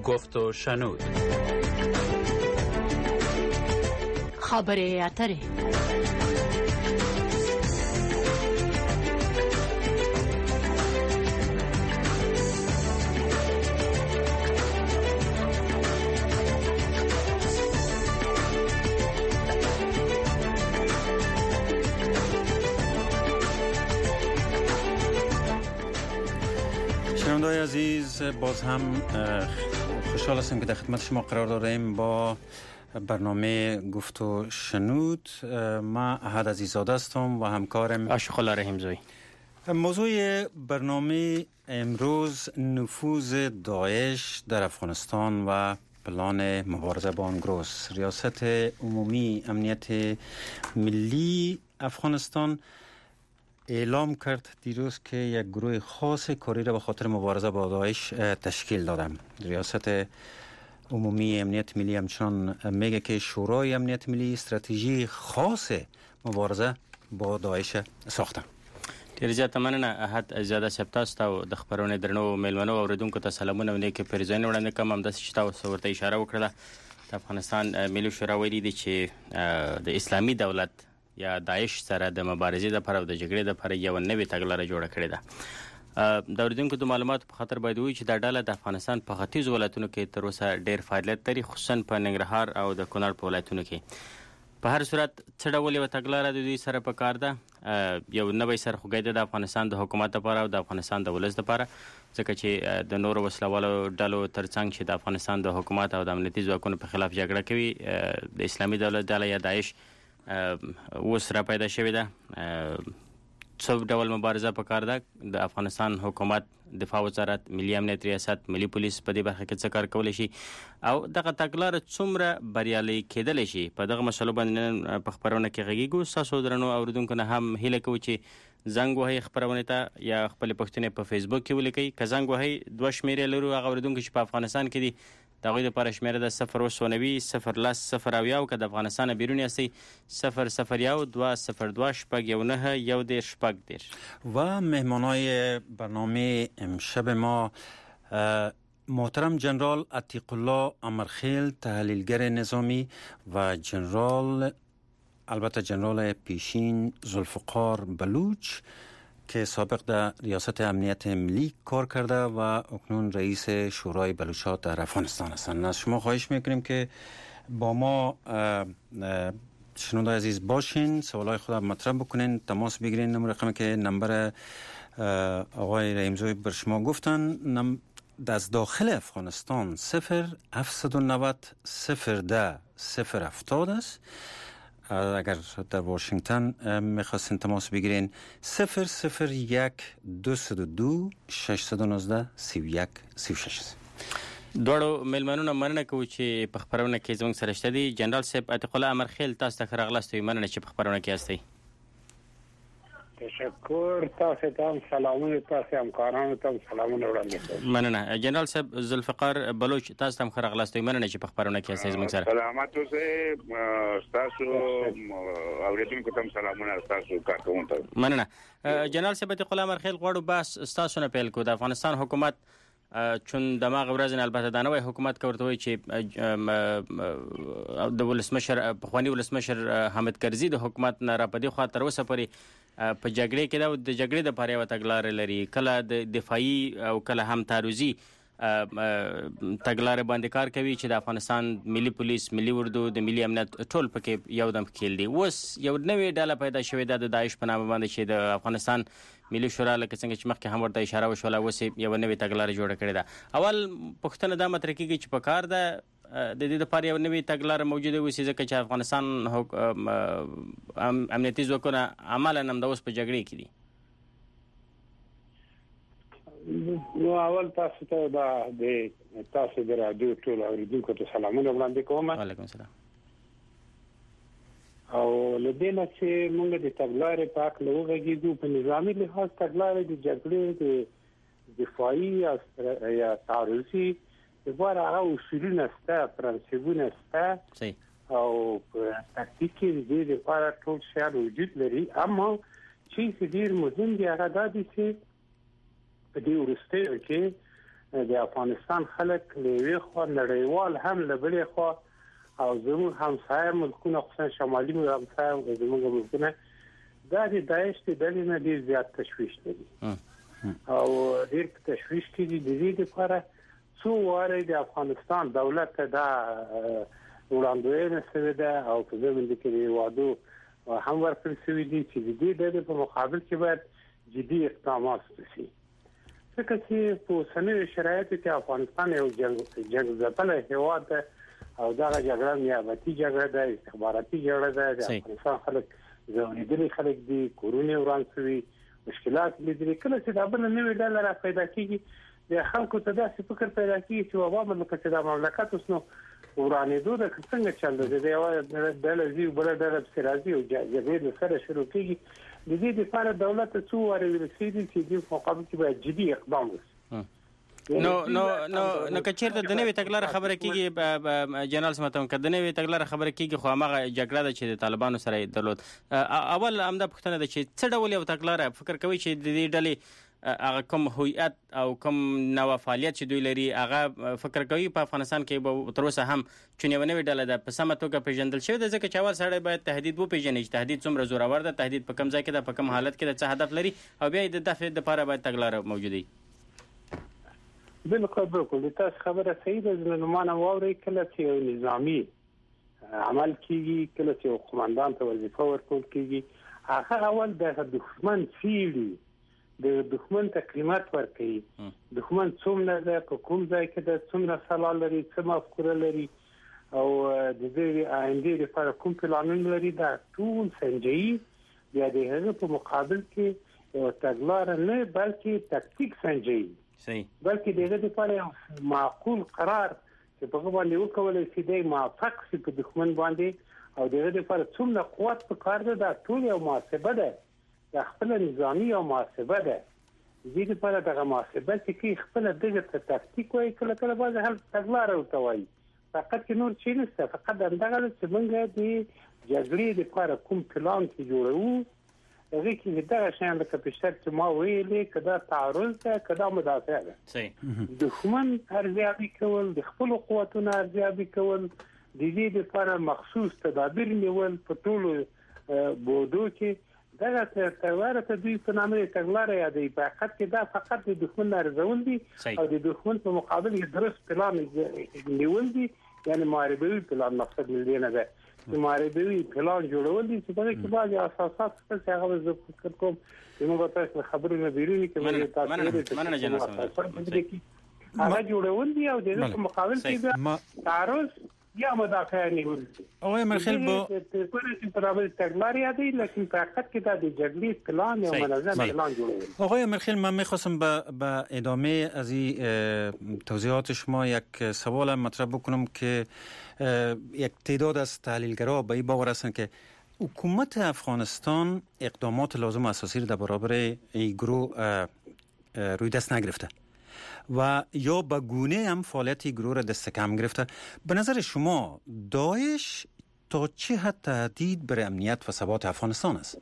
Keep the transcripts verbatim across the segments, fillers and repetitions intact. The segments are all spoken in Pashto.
گفت و شنود. خبر اتره. شنونده‌های عزیز، باز هم خوشحال هستم که در خدمت شما قرار داریم با برنامه گفت و شنود. من احد عزیزاده هستم و همکارم آشخالا رحیمزوی. موضوع برنامه امروز نفوذ داعش در افغانستان و پلان مبارزه با آن گروه. ریاست عمومی امنیت ملی افغانستان اعلام کرد دیروز که یک گروه خاص کاری را به خاطر مبارزه با داعش تشکیل دادم. ریاست عمومی امنیت ملی همچنان میگه که شورای امنیت ملی استراتژی خاص مبارزه با داعش ساخته. ډیر زیات مننه احد زیاده سپتاست او د خبرونه درنو میلمنو اوریدونکو ته سلامونه ونی کې پرځین وړاندې کوم هم د شتاو ورته اشاره وکړه. د افغانستان ملي شورا ویلي دي چې د اسلامي دولت یا داعش سره د مبارزې لپاره او د جګړې لپاره یو نوې تګلاره جوړه کړې ده. د اوریدونکو د معلوماتو په خاطر باید وایي چې دا ډله د افغانستان په ختیځ ولایتونو کې تر اوسه ډیر فعالیت لري، خصوصا په ننګرهار او د کونړ په ولایتونو کې. په هر صورت څه ډول یوه تګلاره د دوی سره په کار ده؟ یو نوی سرخوږی ده د افغانستان د حکومت لپاره او د افغانستان د ولس لپاره، ځکه چې د نورو وسلوالو ډلو ترڅنګ چې د افغانستان د حکومت او د امنیتي ځواکونو په خلاف جګړه کوي، د اسلامي دولت ډله یا داعش اوس را پیدا شوې ده. څو ډول مبارزه په کار ده؟ د افغانستان حکومت، دفاع وزارت، ملي امنیت ریاست، ملي پولیس په دې برخه کې څه کار کولی شي او دغه تګلاره څومره بریالۍ کېدلی شي؟ په دغه مسلو باندې په خبرونه کې غږیږو. ستاسو درنو اوریدونکو نه هم هیله کوو چې زنګ وهئ خبرونې ته یا خپلې پوښتنې په فیسبوک کې ولیکئ. که زنګ وهئ دوه شمېرې لرو، هغه اوریدونکو چې په افغانستان کې دي د هغوی دپاره شمېره ده صفر اوه سوه نوي صفر لس صفر اویا، او که د افغانستان بیرون یاستئ صفر صفر یو دوه صفر دوه شپږ یو نه یو دېرش شپږ دېرش. و مهمانای برنامه امشب ما محترم جنرال عتیق الله امرخیل، تحلیلگر نظامی، و جنرال البته جنرال پیشین ذوالفقار بلوچ که سابق در ریاست امنیت ملی کار کرده و اکنون رئیس شورای بلوچات در افغانستان هستند. از شما خواهش میکنیم که با ما شنونده عزیز باشین، سوالای خود مطرح بکنین، تماس بگیرین. نمبر رقمی که نمبر آقای رحیمزوی بر شما گفتن از داخل افغانستان صفر هفتصد و نود صفر ده صفر هفتاد است. اگر در واشنگتن میخواستین تماس بگیرین صفر صفر یک دویست و دو ششصد و نوزده سی و یک سی و شش. دواړو میلمنونو مننه کوو چې په خبرونه کې زموږ سره شته دي. جنرال صاحب عتیق الله امرخیل، تاسو ته ښه راغلاست. مننه چې په خبرونه کې یاستئ. تشکر. تاسو ته هم سلامونه، تاسو همکارانو ته هم سلامونه وړاندې کوم. مننه. جنرال صاحب ذوالفقار بلوچ، تاسو ته هم ښه راغلاست. مننه چې په خبرونه کې یاستئ زموږ سره. سلامات اوسئ. تاسو اوریدونکو ته هم سلامونه، تاسو کارکوونکو ته مننه. جنرال صاحب عتیق الله امرخیل، غواړو بحث ستاسو نه پیل کړو. د افغانستان حکومت چون دماغ ورځ نه البته دا نوی حکومت که ورته وایي چې د ولسمشر پخواني ولسمشر حامد کرزي د حکومت نه را په دې خوا تر اوسه پورې په جګړې کې ده او د جګړې دپاره یوه تګلاره لري، کله د دفاعي او کله هم تعرضي تګلاره باندې کار کوي چې د افغانستان ملي پولیس، ملي اردو، د ملي امنیت ټول پکې یو دم ښکیل دي. اوس یو نوې ډله پیدا شوې ده د داعش په نامه باندې چې د افغانستان ملي شورا لکه څنګه چې مخکې هم ورته اشاره وشوله، اوس یوه نوې تګلاره جوړه کړې ده. اول پوښتنه دا مطرح کېږي چې په کار ده د دې دپاره یو نوې تګلاره موجوده اوسي، ځکه چې افغانستان امنیتي ځواکونه عملاً هم د اوس په جګړې کې دي. نو اول تاسو ته دا د تاسو د رادیو ټول اوریدونکو ته سلامونه وړاندې کوم. وعلیکم السلام. او لدې نه چې موږ د تګلارې په اړه وغږیږو، په نظامي لحاظ تګلارې د جګړې د دفاعي یا تعرضي لپاره هغه اصولونه شته، پرنسپونه شته او په تکتیک کې د دې لپاره ټول شیان وجود لري. اما چې ډېر مهم دی هغه دا دی چې په دې وروستیو کې د افغانستان خلک له خوا نړیوال هم له بلې خوا او زموږ همسایه ملکونه خصوصا شمالي همسایه زموږ ملکونه دا د داعش د ډلې نه ډېر زیات تشویش لري او ډېر تشویش کوي د دې لپاره څو واره د افغانستان دولت دا وړاندوینه شوې ده او په زمين کې وادو هم ورکړل شوی دي چې د دې ډلې په مقابل کې باید جدي اقدامات وشي ځکه چې په اوسنیو شرایطو کې افغانستان یو جنگ جنگ ځپلی هېواد ده او دغه جګړه نیابتي جګړه ده استخباراتي جګړه ده د افغانستان خلک ځورېدلي خلک دي کورونه وران شوي مشکلات لیدلي کله چې دا بله نوې ډله را پیدا کېږي د خلکو ته داسې فکر پیدا کېږي چې وبا لکه چې دا مملکت اوس نو ورانېدو ده که څنګه چل دی د یوه ډله ځي بله ډله پسې راځي او جګړې له سره شروع کېږي د دې لپاره دولت ته څو وارې ویل شوي دي چې دې په مقابل کې باید جدي اقدام وشي نو نو نو نو کچېرته د نوې تګلارې خبره کېږي جنرال سمتم که د نوې تګلارې خبره کېږي خو هماغه جګړه ده چې د طالبانو سره یې درلود اول همدا پوښتنه ده چې څه ډول یو تګلاره فکر کوي چې د دې ډلې هغه کوم هویت او کوم نوع فعالیت چې دوی لري هغه فکر کوي په افغانستان کې به تر اوسه هم چې یوه نوې ډله ده په سمه توګه پیژندل شوې ده ځکه چې اول سړی باید تهدید وپېژني چې تهدید څومره زورور ده تهدید په کوم ځای کې ده په کوم حالت کې ده څه هدف لري او بیا یې د دفع دپاره باید تګلاره موجوده وي بالکل بالکل تاسو خبره صحیح ده زمونږ واوري کله چې یو نظامی عمل کیږي کله چې قومندان ته وظیفه ورکول کیږي هغه اول د دښمن فیلی د دښمن ته قیمت ورکړي دښمن څومره ده په کوم ځای کې ده څومره سلا لري څه مفکوره لري او د دې آینده لپاره کوم پلانونه لري دا ټول سنجي بیا د هغه په مقابل کې یو تګلاره نه بلکې تکتیک سنجي صحیح بلکې دغه لپاره معقول قرار چې په باندې وکولای شي د موافق شي په دښمن باندې او دغه لپاره څومره قوت په کار ده دا ټول یو محاسبه ده د خپل نظامی او محاسبه ده دې لپاره دغه محاسبه چې خپل دغه تکتیک وایي کله کله باز هل تګلاره وتوي فقط کې نور شي نشته فقط دغه چې موږ د جګړې لپاره کوم پلان کې جوړو هغه کې دا شان د کپشتر چې ما ویلې کدا تعرض ده کدا مدافع ده صحیح دښمن ارزیابي کول د خپل قوتونو ارزیابي کول د دې لپاره مخصوص تدابیر نیول په ټولو بودو کې دا تګلاره ته دوی په نامه تګلاره یادې په حقیقت کې دا فقط د دښمن ارزول دي او د دښمن په مقابل کې درست پلان نیول دي یعنی معربوي پلان مقصد دې نه ده چې معربوي پلان جوړول دي چې په کې بعضي اساسات څه هغه زه فکر کوم چې موږ تاسو خبرونه بیرونی کې تاسو مننه جنرال هغه جوړول دي او د دې مقابل کې تعرض یا مدافع نیول آقای مرخیل با پرې پرابل تګلارې یادې لکه په حقیقت کې د جګړې پلان یا منظم پلان جوړول آقای مرخیل من می‌خواستم به ادامه از این توضیحات شما یک سوال مطرح بکنم که یک تعداد از تحلیلگرا به این باور هستند که حکومت افغانستان اقدامات لازم و اساسی را در برابر این گروه روی دست نگرفته و یا به گونه هم فعالیت گروه را دست کم گرفته. به نظر شما داعش تا چه حد تهدید بر امنیت و ثبات افغانستان است؟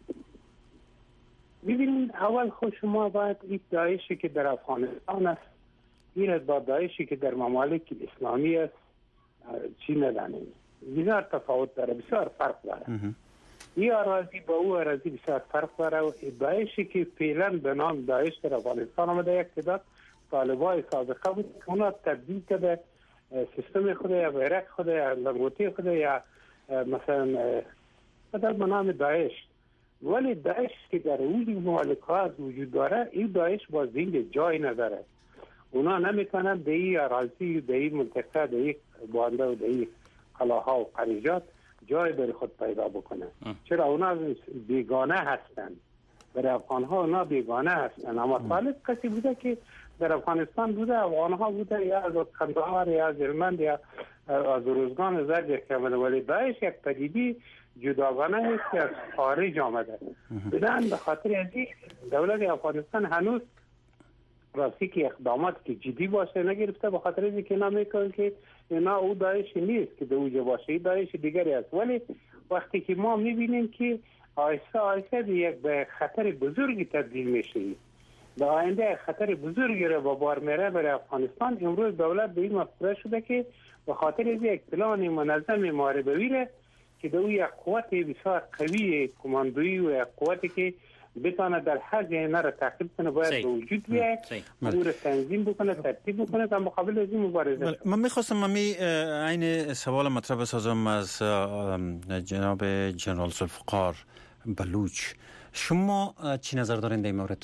ببینید اول خود شما باید این داعشی که در افغانستان است این با داعشی که در ممالک اسلامی است چی ندانید. بسیار تفاوت داره، بسیار فرق داره. این اراضی با او اراضی بسیار فرق داره و داعشی که فعلا به نام داعش در افغانستان آمده یک تعداد طالبای سابقه بود که اونا تبدیل کرده سیستم خود یا بیرق خود یا لنگوتی خود یا مثلا بدل به نام داعش. ولی داعش که در اون ممالکات وجود داره این داعش با زنگ جای نداره. اونا نمیتونن به این اراضی به این منطقه به این بانده و به این قلاها و قریجات جای برای خود پیدا بکنن. چرا اونا بیگانه هستن، برای افغانها اونا بیگانه هستن. اما طالب کسی بوده که در افغانستان بوده، افغانها بوده یا از کندهار یا از هلمند یا از روزگان زرد که آمده، ولی داعش یک پدیده جداگانه است که از خارج آمده. بدن به خاطر از این دولت افغانستان هنوز راستی که اقدامات که جدی باشه نگرفته، به خاطر اینکه اینا میکنن که اینا او داعش نیست که در اوجه باشه، داعش دیگری است. ولی وقتی که ما میبینیم که آیسته آیسته یک به خطر بزرگی تبدیل میشه، در آینده خطر بزرگی را با بار میره برای افغانستان. امروز دولت به این مفکوره شده که به خاطر از یک پلان منظم محاربوی را که در یک قوت بسیار قوی کماندویی و یک قوتی که بتونه در هر جای را تعقیب کنه باید به وجود بیاید، او را تنظیم بکنه، ترتیب بکنه و مقابل از این مبارزه. من میخواستم ممی این سوال مطرح بسازم از جناب جنرال ذوالفقار بلوچ. شما چی نظر دارین در این مورد؟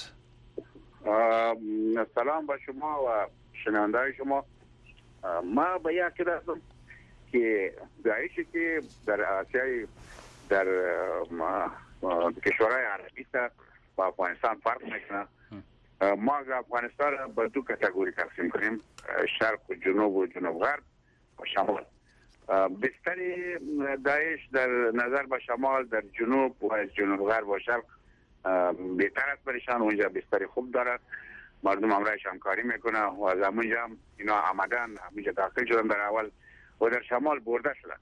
سلام با شما و شنوندای شما. ما به یک هستم که داعشی که در آسیای در کشورهای عربی تا با افغانستان فرق میکنه. ما افغانستان را به دو کاتگوری تقسیم کنیم، شرق و جنوب و جنوب غرب و شمال. بستر داعش در نظر به شمال در جنوب و جنوب غرب و شرق بهتر است برشان. اونجا بستر خوب دارد، مردم همراهش همکاری میکنه و از همونجا هم اینا آمدن، همونجا داخل شدن در اول و در شمال برده شدن.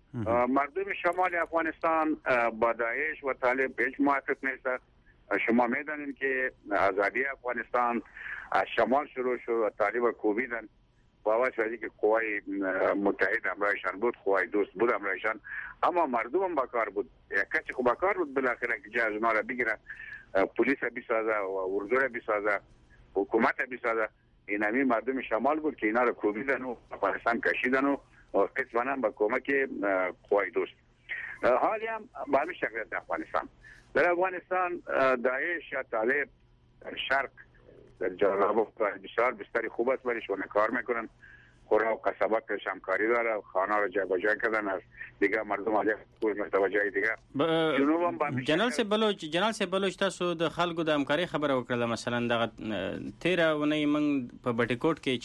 مردم شمال افغانستان با داعش و طالب هیچ موافق نیست. شما میدانید که آزادی افغانستان از شمال شروع شد و طالب کوبیدن با وجه که قوای متحد همراهشان بود، قوای دوست بود همراهشان، اما مردم هم باکار بود. یک کسی خوب باکار بود بالاخره که جای اونا را بگیره، پلیس بسازه و اردو را بسازه، حکومت بسازه. این همین مردم شمال بود که اینا را کوبیدن و افغانستان کشیدن و قسماً با کمک قوای دوست. حالی هم به همین شکل در افغانستان در افغانستان داعش یا طالب در شرق در جنوب بسیار بستری خوب است برایش و کار میکنن. خورا و قصبات همکاری داره، خانه را جای با جای کردن از دیگه مردم آجا کوز متوجه دیگه. جنرال سی بلوچ جنرال سی بلوچ تاسو د خلکو د همکاري خبره وکړه. مثلا دغه تیره ونې من په بټیکوټ کې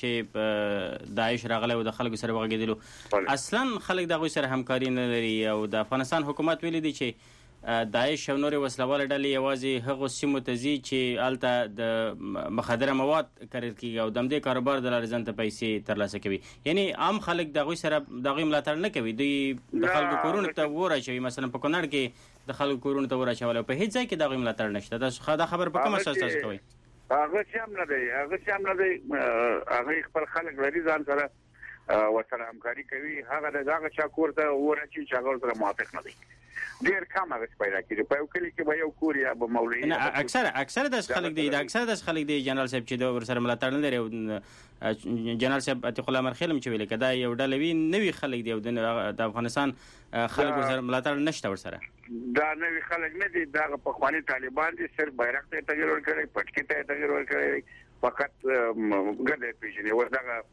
چې داعش راغله او د خلکو سره وغږیدلو، اصلا خلک دغه سره همکاري نه لري او د افغانستان حکومت ویلي دی چې داعش او نور وسلواله ډلې یوازې هغه سیمو ته ځي چې هلته د مخدره مواد کرل کیږي او د همدې کاروبار د لارې ځان ته پیسې ترلاسه کوي. یعنی عام خلک د هغوی سره د هغوی ملاتړ نه کوي. دوی د خلکو کورونو ته ور اچوي. مثلا په کونړ کې د خلکو کورونو ته ور اچول او په هېڅ ځای کې د هغوی ملاتړ نشته. تاسو دا خبر په کوم اساس تاسو کوئ؟ هغه څه هم نه دی، هغه څه هم نه دی. هغوی خپل خلک لري ځان سره ورسره همکاري کوي. هغه د هغه چا کور ته ور اچوي چې هغه سره موافق نه دی. ډیر کم هغه پیدا کیږي په یو کلی کې به یو کور یا به مولوي. نه اکثر اکثر د خلک دی اکثر د خلک دی جنرال صاحب چې د ورسره ملاتړ نه لري. جنرال صاحب عتیق الله مرخیلم چې ویل کدا یو ډله وی نوی خلک دی د افغانستان خلک ورسره ملاتړ نشته ورسره. دا نوی خلک نه دي، دا په خواني طالبان دي. صرف بیرغ ته تغیر ورکړي، پټکی ته تغیر ورکړي، فقط ګډه پیژنې ورته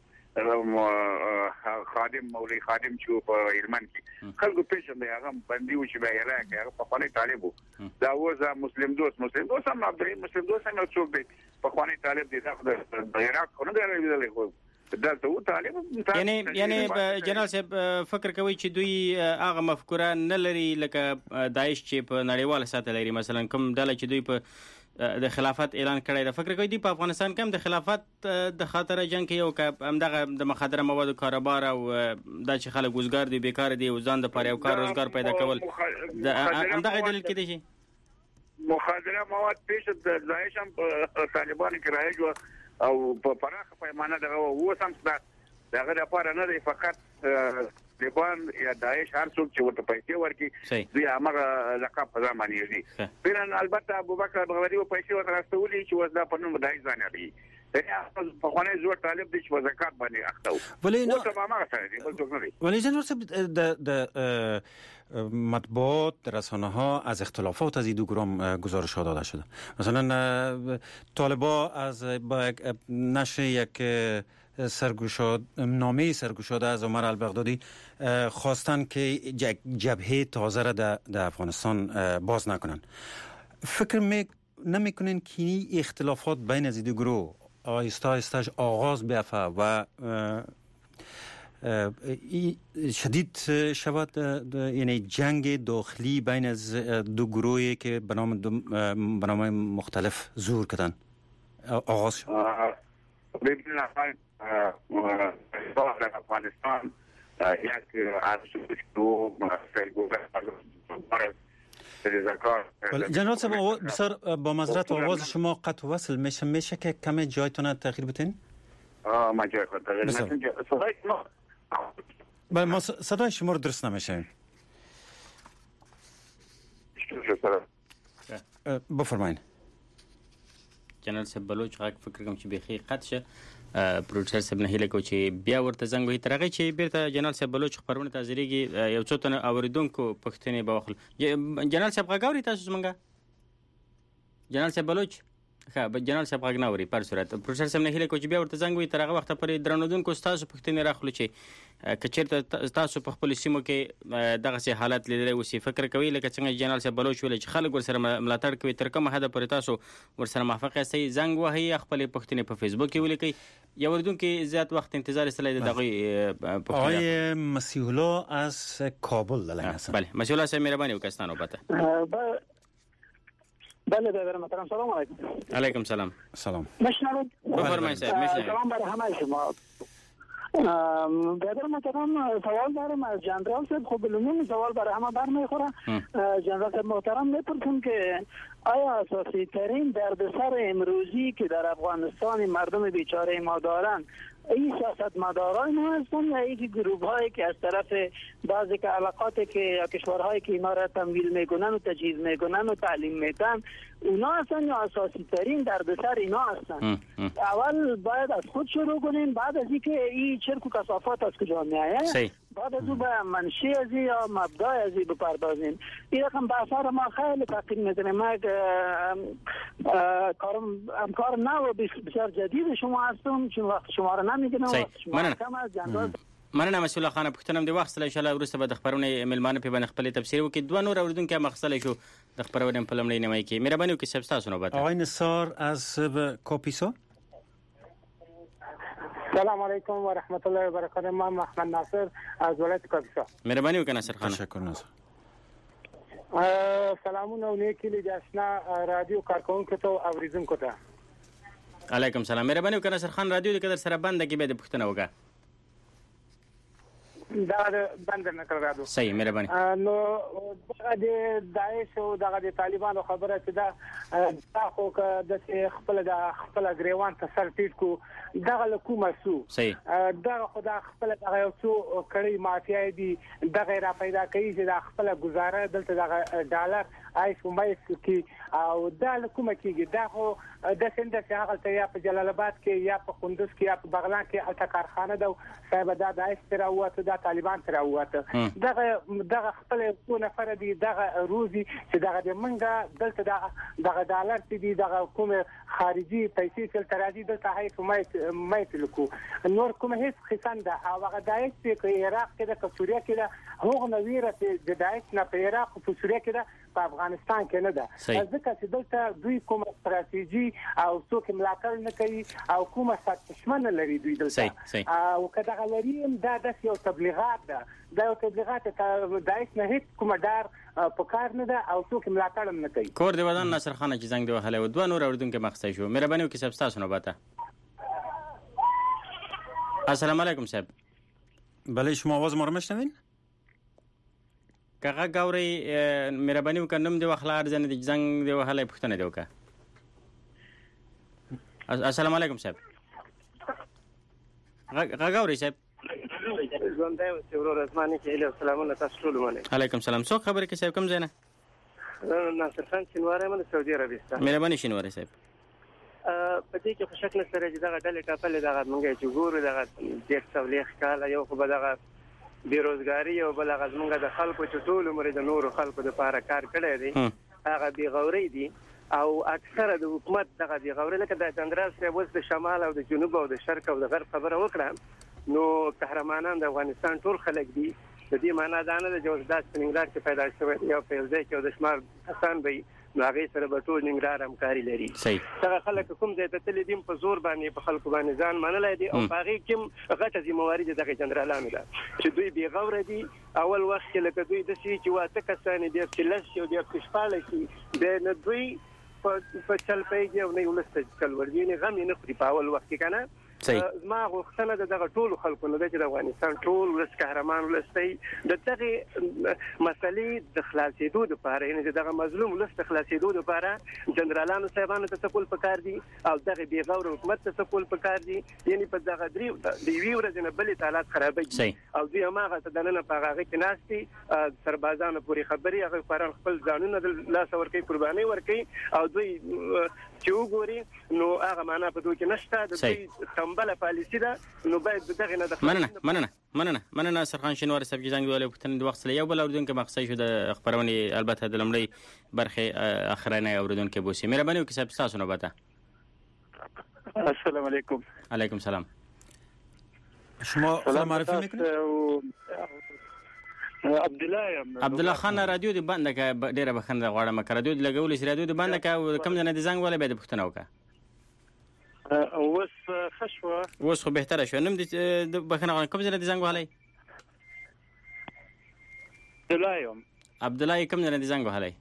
خادم مولوی خادم چې په هلمند کې خلکو پیژنې هغه بندي و چې به یې هغه په خواني طالب دا وځه مسلم دوست مسلم دوست هم عبدالرحیم مسلم دوست هم څوک دی په خواني طالب دی دا د عراق خو نه دی راویدلی خو دلته و طالب. یعنی یعنی جنرال صاحب فکر کوي چې دوی هغه مفکوره نه لري لکه داعش چې په نړیواله سطح لري. مثلا کوم ډله چې دوی په د خلافت اعلان کړی دا فکر کوي دی په افغانستان کې هم د خلافت د خاطر جنگ کې یو که همدغه د مخدره موادو کاروبار او دا چې خلک وزګار دي بیکار دي او ځان د پاره یو کار روزګار پیدا کول د همدغه دلیل کې دي چې مخدره مواد پیش د داعش هم طالبان کې راځي او په پراخه پیمانه دغه وسم دغه لپاره نه دی، فقط طالبان یا داعش هر څوک چې ورته پیسې ورکړي دوی هغه لقب په ځان باندې دي. بلن البته ابوبکر بغدادي په پیسې ورته راستولي چې وځ دا په نوم داعش ځان لري. یعنی په خوانه زور طالب دي چې زکات باندې اخته ولی نو تمامه سره دي بل څوک نه دي. ولی جنرال صاحب د د مطبوعات رسانه ها از اختلافات از این دو گروه گزارش ها داده شده. مثلا طالبا از با نشر یک سرگشاد نامه سرگشاده از عمر البغدادی خواستن که جبهه تازه را در افغانستان باز نکنن. فکر می نمیکنین که این اختلافات بین از دو گروه آهسته آهسته آغاز بیفته و شدید شود، یعنی جنگ داخلی بین از دو گروهی که به نام به نام مختلف ظهور کردن آغاز شد؟ ببین در افغانستان یک ارزش دو سرگوزه جنرال صاحب بسیار با معذرت آواز شما قطع و وصل میشه، میشه که کمی جایتون تغییر بدین؟ آه ما جای خود تغییر نکنیم. صدای شما بله ما صدای شما رو درست نمیشه. بفرمایید. جنرال صاحب بلوچ غږ فکر کوم چې بيخي قطع شه. پروډوسر صاحب نه هیله کو چې بیا ورته زنګ وهي تر هغه چې بیرته جنرال صاحب بلوچ خبرونه تازریږي یو څو تنه اوریدونکو پښتنې به وخل. جنرال صاحب غاوري تاسو څنګه؟ جنرال صاحب بلوچ ښه جنرال صاحب غږ نه اوري پر صورت. پروډوسر صاحب نه هیله کو چې بیا ورته زنګ وهي تر هغه وخت پرې درنودونکو تاسو پښتنې راخلو چې کچېرته تاسو په خپل سیمو کې دغه سي حالت لیدلې وسی فکر کوي لکه څنګه جنرال صاحب بلوچ ویل چې خلک ورسره ملاتړ کوي تر کومه حد پورې تاسو ورسره موافق یاستئ زنګ وهي خپل پښتنې په فیسبوک کې ولیکي یا وردونکو زیات وخت انتظار استلای دغه پښتنې آقای مسیح الله از کابل دلنگ هستن. بله مسیح الله صاحب مهربانی وکستان وبته. بله بله محترم سلام علیکم. علیکم سلام. سلام. مشنوید؟ بفرمایید صاحب مشنوید. سلام بر همه شما. برادر محترم سوال دارم از جنرال صاحب. خب بلومین سوال برای همه برمیخوره. جنرال صاحب محترم میپرسیم که آیا اساسی ترین دردسر امروزی که در افغانستان مردم بیچاره ما دارن این سیاست مدارای ما هستن یا اینکه گروه هایی که از طرف بعضی که علاقاتی که یا کشورهایی که اینا را تمویل میکنن و تجهیز میکنن و تعلیم میدن اونا هستن یا اساسی ترین دردسر اینا هستن؟ اول باید از خود شروع کنیم، بعد از اینکه این چرک و کثافات از کجا میآید بعد از او به منشی ازی یا مبدای ازی بپردازیم. این رقم بحثا رو ما خیلی تحقیق میزنیم. ما کارم امکار نه و بسیار جدید شما هستم چون وقت شما رو نمیگنم وقت شما کم از جنرال. مننه مسئول خانه پښتنم دی وخت ان شاء الله ورسته به د خبرونه ملمانه په باندې خپل تفسیر وکړي. دوه نور اوریدونکو مخصله شو د خبرونه په لمړی نیمه کې مهرباني وکړئ سب تاسو نوبت. آقای نصار از کاپیسا. سلام علیکم و رحمت الله و برکاته. من محمد ناصر از ولایت کاپیسا. مهربانی وکړئ ناصر خان. تشکر ناصر. سلامونه و نیکی لی جشنا رادیو کارکونکو ته اوریدونکو ته. علیکم سلام. مهربانی وکړئ ناصر خان رادیو د کدر سره بنده کې به د پښتنه وکړه. دا بند نه کړو. صحیح مهرباني. نو دغه د داعش او دغه د طالبانو خبره چې دا تاسو که د خپل د خپل غریوان ته سر ټیټ کو دغه لکومه سو صحیح دغه خدا خپل دغه یو څو کړي مافیا دي دغه را پیدا کوي چې د خپل گزاره دلته دغه ډالر آیس مایس کی او دا لکومه کیږي دا خو د سند چې هغه ته یا په جلال آباد کې یا په کندوز کې یا په بغلان کې الته کارخانه ده صاحب دا د آیس تر اوته دا طالبان تر اوته دغه دغه خپل څو نفر دي دغه روزي چې دغه د منګه دلته دغه ډالر دي دغه کوم خارجي پیسې تل ترازی دلته هیڅ مایس مایس لکو نور کوم هیڅ خسن ده او هغه دایس په عراق کې د سوریه کې ده هغه نویره د دایس نه په عراق او سوریه کې ده په افغانستان کې نه ده ځکه چې دلته دوی کوم استراتیژي او څوک ملاتړ نه کوي او کومه ساتشمن لري دوی دلته او کله غلري دا د یو تبلیغات ده دا یو تبلیغات ته دایس نه هیڅ کوم ډار په کار نه ده او څوک ملاتړ نه کوي. کور دی ودان ناصر خان چې زنګ دی وهله و دوه نور اوردونکو مخصه شو. مهرباني وکړئ سب تاسو نوبته. السلام علیکم صاحب. بله شما آواز ما رو میشنوین؟ کاغه گاوري مهرباني وکړم دی وخلا ارزنه دی زنګ دی وهله پښتنه دی وکړه. السلام علیکم صاحب. غا گاوري صاحب. ژوندۍ اوسئ ورور زما نیکې هیلې او سلامونه تاسو ټولو باندې. علیکم سلام. څوک خبرې کوي صاحب کوم ځای نه؟ ناصر خان شینواری یم د سعودي عربستان. مهرباني شینواری صاحب. په دې کې خو شک نشته چې دغه ډلې ټاپلې دغه مونږ چې ګورو دغه ډېر څولېخ کاله یو خو به دغه بېروزګاري او بل هغه زمونږ د خلکو چې ټول عمر د نورو خلکو دپاره کار کړی دی هغه بېغورۍ دي او اکثره د حکومت دغه بېغورۍ لکه د جنرال صاحب اوس د شمال او د جنوب او د شرق او د غرب خبره وکړه نو قهرمانان د افغانستان ټول خلک دي. د دې معنا دا نه ده چې اوس داسې په ننګرهار کې پیدا شوی دی او په یو ځای کې یو د شمار کسان به نو هغې سره به ټول ننګرهار همکاري لري. دغه خلک کوم ځای ته تللي دي په زور باندې په خلکو باندې ځان منلی دی او په هغې کې هم غټه ذمهواري د دغې جنرالانو ده چې دوی بېغوره دي. اول وخت کې لکه دوی داسې چې واته کسان بیا چې لس شي او بیا چې شپاړس شي بیا نه دوی په چل پیږي او نه یې ولس ته چل ورځي نه غم یې نه خوري په اول وخت کې که نه ما غوښتنه د دغه ټولو خلکو نه ده چې د افغانستان ټول ولس قهرمان ولس دی د دغه مسلې د خلاصېدو دپاره یعنې د دغه مظلوم ولس د خلاصېدو دپاره جنرالانو صاحبانو ته څه کول پکار دي او دغه بېغوره حکومت ته څه کول پکار دي یعنې په دغه درې د یوې ورځې نه بلې ته حالات خرابوي او دوی هماغسې دننه په هغه کې ناست دي سربازانو پورې خبرې هغوی خواران خپل ځانونه د لاسه ورکوي قربانۍ ورکوي او دوی چې وګوري نو هغه معنا په دوی کې نشته د دوی تنبله پالیسي ده نو باید دغه نه د مننه مننه مننه مننه سرخان شینواری صاحب چې زنګ ویلې پوښتنې د وخت سره یو بل اورېدونکی مقصد شو د خپرونې البته د لومړۍ برخې اخرنی اورېدونکی بوسي مهرباني وکړئ صاحب ستاسو نوبت ده. السلام علیکم. علیکم سلام. شما خود معرفی میکنید؟ عبدالله یم. عبدالله خان رادیو دی بنده که ډیره بخنه غواړم که رادیو دی لګولی شي رادیو دی بنده که کم ځای نه دی زنګ ولی بیا د پوښتنه وکړه. اوس ښه شوه؟ اوس خو بهتره شوه. نوم دې بخښنه غواړم کوم ځای نه دی زنګ وهلی؟ عبدالله یم. عبدالله کوم ځای نه دی زنګ وهلی؟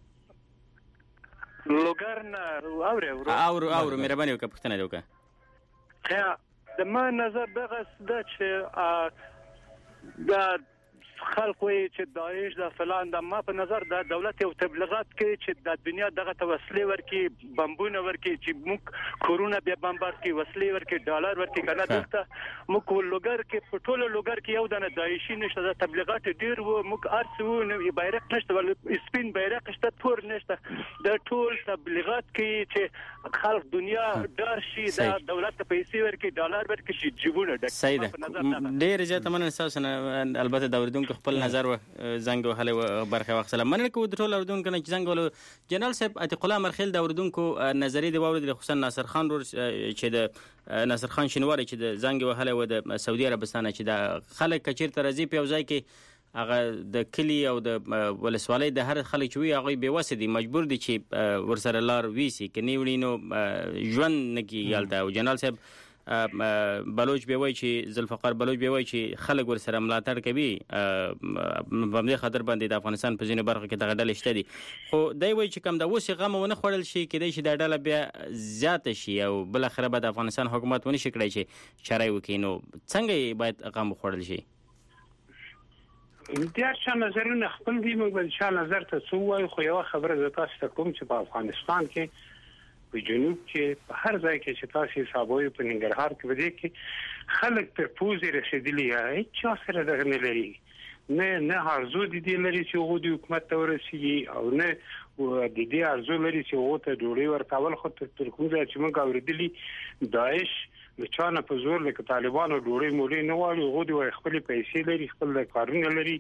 لوګر نه اورې ورو اورو اورو مهرباني وکړه پوښتنه دې وکړه. د ما نظر دغه ده چې د خلق وي چې داعش د فلان د ما په نظر د دولت یو تبلیغات کوي چې د دنیا دغه توسلې ورکي بمبونه ورکي چې موږ کورونا بیا بمبار کی وسلې ورکي ډالر ورکي کنه دلته موږ لوګر کې په ټوله لوګر کې یو دنه داعشي نشته د تبلیغات ډیر وو موږ ارسو نو بیرق نشته ول سپین بیرق شته تور نشته د ټول تبلیغات کوي چې خلق دنیا ډار شي د دولت پیسې ورکي ډالر ورکي شي جیبونه ډک سیده ډیر زیات مننه تاسو نه البته د اوریدونکو خپل نظر و زنګ وهلی برخه واخیستله. مننه کوو د ټولو اورېدونکو نه چې زنګ وهلو. جنرال صاحب عتیق الله مرخیل د اورېدونکو نظریې دې واورېدلې خصوصا ناصر خان ورور چې د ناصر خان شینواری چې د زنګ وهلی و د سعودي عربستان چې د خلک که چېرته راځي په یو ځای کې هغه د کلي او د ولسوالۍ د هر خلک چې وي هغوی بېوسه دي مجبور دي چې ورسره لار ویسي که نه وړي نو ژوند نه کېږي هلته. او جنرال صاحب بلوچ به وای چې ذوالفقار بلوچ به وای چې خلک ورسره ملاتړ کوي په دې خاطر باندې د افغانستان په ځینو برخو کې دغه ډلې شته دي خو دی وای چې کم د اوس غم ونه خوړل شي کېدای شي دا ډله بیا زیاته شي او بالاخره به د افغانستان حکومت ونه شي کړی چې چاره وکړي نو څنګه باید غم وخوړل شي؟ د هر چا نظرونه خپل دي موږ به چا نظر ته څه ووایو خو یوه خبره زه تاسو ته کوم چې په افغانستان کې په جنوب کې په هر ځای کې چې تاسو حسابوي په ننګرهار کې ودی کې خلک تر پوزې رسیدلی هي چا سره دغه نه لري نه نه ارزو دي دي لري چې هغه د حکومت ته ورسیږي او نه د دې ارزو لري چې هغه ته ډوړې ورکول خو تر کوم ځای چې موږ اوریدلی داعش د چانه په زور لکه طالبانو ډوړې مولې نه واړي هغه د خپل پیسې لري خپل کارونه لري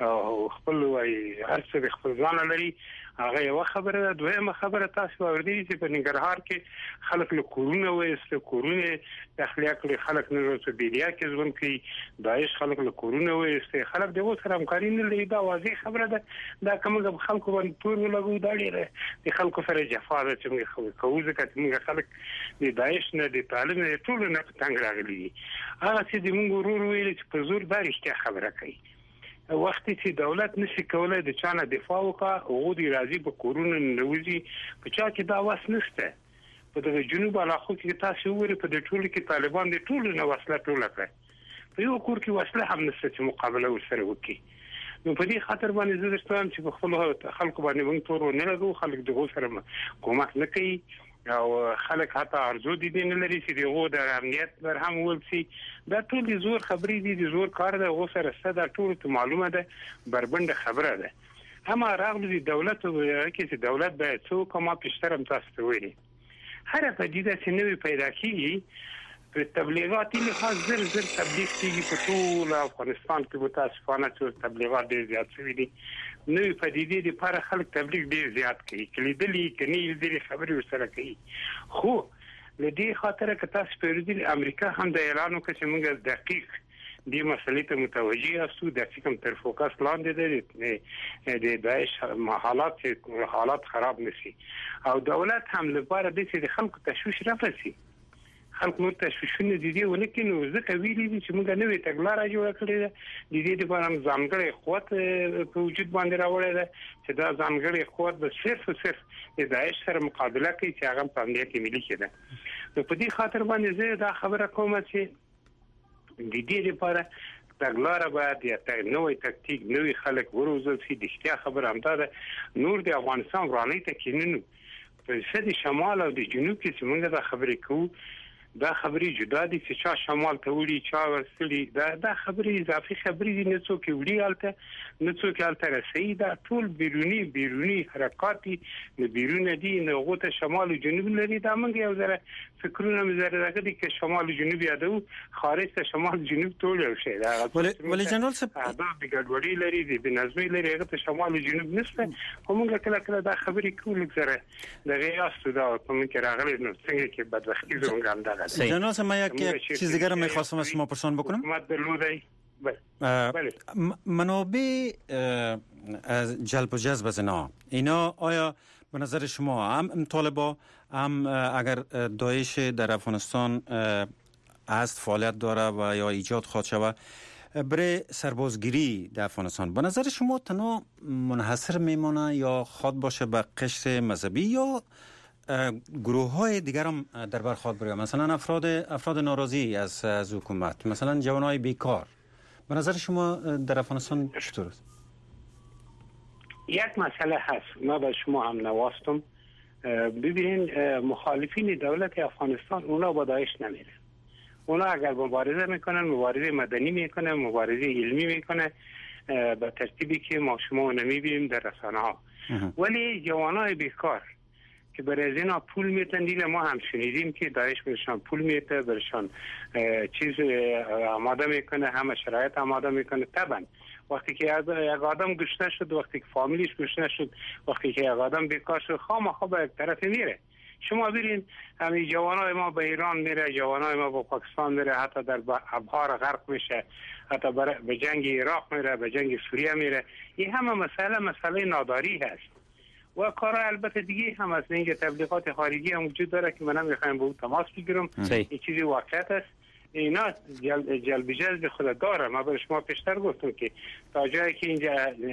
او خپل وای هر څه خپل ځان لري هغه یو خبره ده. دویمه خبره تاسو اوریدلی چې په ننګرهار کې خلک له کورونه وېست کورونه داخلي کړي خلک نه ورته بیریا کې ژوند کوي داعش خلک له کورونه وېست خلک دغه سره همکاري نه لري دا واضح خبره ده. دا کوم خلکو باندې تور لګو دا ډیره د خلکو سره جفا ده چې موږ کوو ځکه چې موږ خلک د داعش نه د طالب نه ټول نه څنګه راغلي هغه چې موږ ورور ویل چې په زور دا رښتیا خبره کوي وخت چې دولت نشي کولای د چانه دفاع وکړي او د راځي په کورونه نوځي په چا کې دا واس نشته په د جنوب علاقو کې تاسو وګورئ په د ټولو کې طالبان د ټولو نه وسله ټوله کړه په یو کور کې وسله هم نشته چې مقابله ورسره وکړي نو په دې خاطر باندې زه درته چې په خپل خلکو باندې موږ تور نه لګو خلک دغه سره کومک نه کوي او خلک حتی ارزو دي نه لري چې دغه د امنیت بر هم ولسي دا ټول زور خبرې دي د زور کار ده او سره ستاسو ټول ته معلومه ده بربند خبره ده اما راغلي دولت کې چې دولت باید څو کومه پښترم تاسو ته وایي هر پدیده چې نوې پیدا کیږي په تبلیغاتي لحاظ زر زر تبلیغ کیږي په ټول افغانستان کې متاسفانه چې تبلیغات ډېر زیات شوي دي نوې پدیدې د لپاره خلک تبلیغ ډېر زیات کوي کلیدلي کني دې خبرې ورسره کوي خو لدې خاطر که تاسو په ورځ د امریکا هم د اعلان وکړ چې موږ دقیق دې مسلې ته متوجي اوسو د فکر تر فوکس لاندې دي د داعش حالات حالات خراب نشي او دولت هم لپاره د دې خلکو تشویش راپسي خلک نور تشویشونه دي دي ولکه نو ځکه ویلي دي چې موږ نوې تګلارې جوړ کړې ده د دې لپاره ځانګړي قوت په وجود باندې راوړی ده چې دا ځانګړي قوت به صرف صرف د داعش سره مقابله کوي چې هغه په امنیت کې ملي کېده نو په دې خاطر باندې زه دا خبره کوم چې د دې لپاره تګلاره باید یا نوې تکتیک نوې خلک وروزل شي. د اشتیا خبره هم ده نور د افغانستان ورانۍ ته کیننو په سد شمال او د جنوب کې چې موږ دا خبرې کوو دا خبرې جدا دي چې چا شمال ته وړي چا ورسلي دا دا خبرې اضافي خبرې دي نه څوک وړي الته نه څوک الته رسي دا ټول بیرونی بیرونی حرکات نه بیرون دي نه غوته شمال او جنوب لري دا موږ یو ځره فکرونه مزره راغلي چې شمال او جنوب یادو خارج ته شمال جنوب ټول یو شی دا ولې جنرال صاحب دا د ګډوډي لري د بنظمي لري هغه ته شمال او جنوب نشته کومه کله کله دا خبرې کوي لکه د غیاس دا کوم کې راغلي نو څنګه کې بدبختی زموږ هم دا جناب صاحب من یک, یک چیز دیگر رو میخواستم از شما پرسان بکنم. منابع جلب و جذب از اینا اینا آیا به نظر شما هم طالبا هم اگر داعش در افغانستان است فعالیت داره و یا ایجاد خواهد شود برای سربازگیری در افغانستان به نظر شما تنها منحصر میمانه یا خواد باشه به قشر مذهبی یا گروه های دیگر هم در بر خواهد برآید؟ مثلا افراد افراد ناراضی از از حکومت، مثلا جوانای بیکار. به نظر شما در افغانستان چطور است؟ یک مسئله هست ما به شما هم نواستم. ببینید مخالفین دولت افغانستان اونا با داعش نمیرن. اونا اگر مبارزه میکنن مبارزه مدنی میکنن مبارزه علمی میکنن به ترتیبی که ما شما نمیبینیم در رسانه ها. ولی جوانای بیکار که برای از اینا پول میتن دیگه ما هم شنیدیم که داعش برشان پول میته برشان چیز آماده میکنه همه شرایط آماده میکنه. طبعا وقتی که یک آدم گشنه شد وقتی که فامیلیش گشنه شد وقتی که یک آدم بیکار شد خامخا به یک طرف میره. شما ببینید همین جوانای ما به ایران میره جوانای ما به پاکستان میره حتی در ابحار غرق میشه حتی به جنگ عراق میره به جنگ سوریه میره. این همه مسئله مسئله ناداری هست و کارا البته دیگه هم از اینکه تبلیغات خارجی هم وجود داره که من نمیخوام با اون تماس بگیرم. این چیزی واقعیت است. اینا جل جلب جذب خود داره. ما به شما پیشتر گفتم که تا جایی که اینجا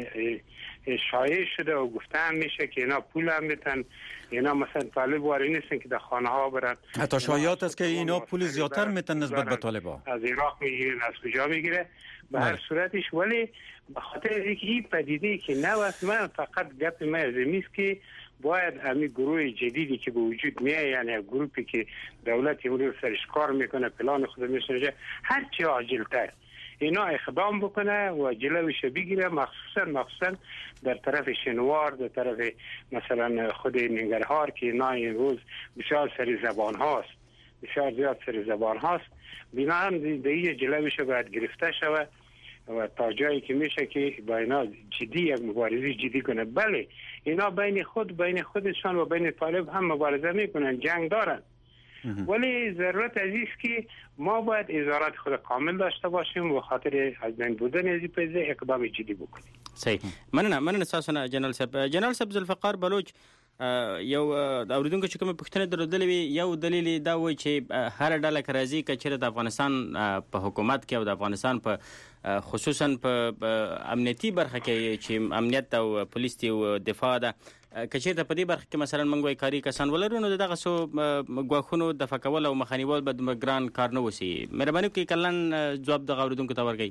شایع شده و گفته هم میشه که اینا پول هم میتن اینا مثلا طالب واری نیستن که در خانه ها برن. حتی شایعات است که اینا پول زیادتر میتن نسبت به طالبا. از عراق میگیرن از کجا میگیره به هر صورتش. ولی به خاطر اینکه این پدیده که نه است من فقط گپ ما از میست که باید همین گروه جدیدی که به وجود میاد یعنی گروهی که دولت امروز سرش کار میکنه پلان خود میشه هر چی عاجل‌تر اینا اقدام بکنه و جلوش بگیره مخصوصا مخصوصا در طرف شنوار در طرف مثلا خود ننگرهار که اینا امروز بسیار سر زبان هاست بسیار زیاد سر زبان هاست بنابراین دیگه جلوش باید گرفته شود و تا جایی که میشه که با اینا جدی یک مبارزه جدی کنه. بله اینا بین خود بین خودشان و بین طالب هم مبارزه میکنن جنگ دارن ولی ضرورت عزیز که ما باید ازارت خود کامل داشته باشیم و خاطر از بین بودن از این اقدام جدی بکنیم. صحیح. مننه مننه اساسا جنرال صاحب جنرال صاحب ذوالفقار بلوچ یو اوریدونکو چې کوم پښتنه درلودلې وي یو دلیل دا وایي چې هر ډله کرازي کچره د افغانستان په حکومت کې او د افغانستان په خصوصا په امنیتي برخه کې چې امنیت او پولیس او دفاع ده کچره په دې برخه کې مثلا موږ وایي کاری کسان ولرو نو دغه سو غواخونو د فکول او مخانیول بد ګران کار نه وسی. مهرباني کوي کلن جواب د اوریدونکو ته ورکړئ.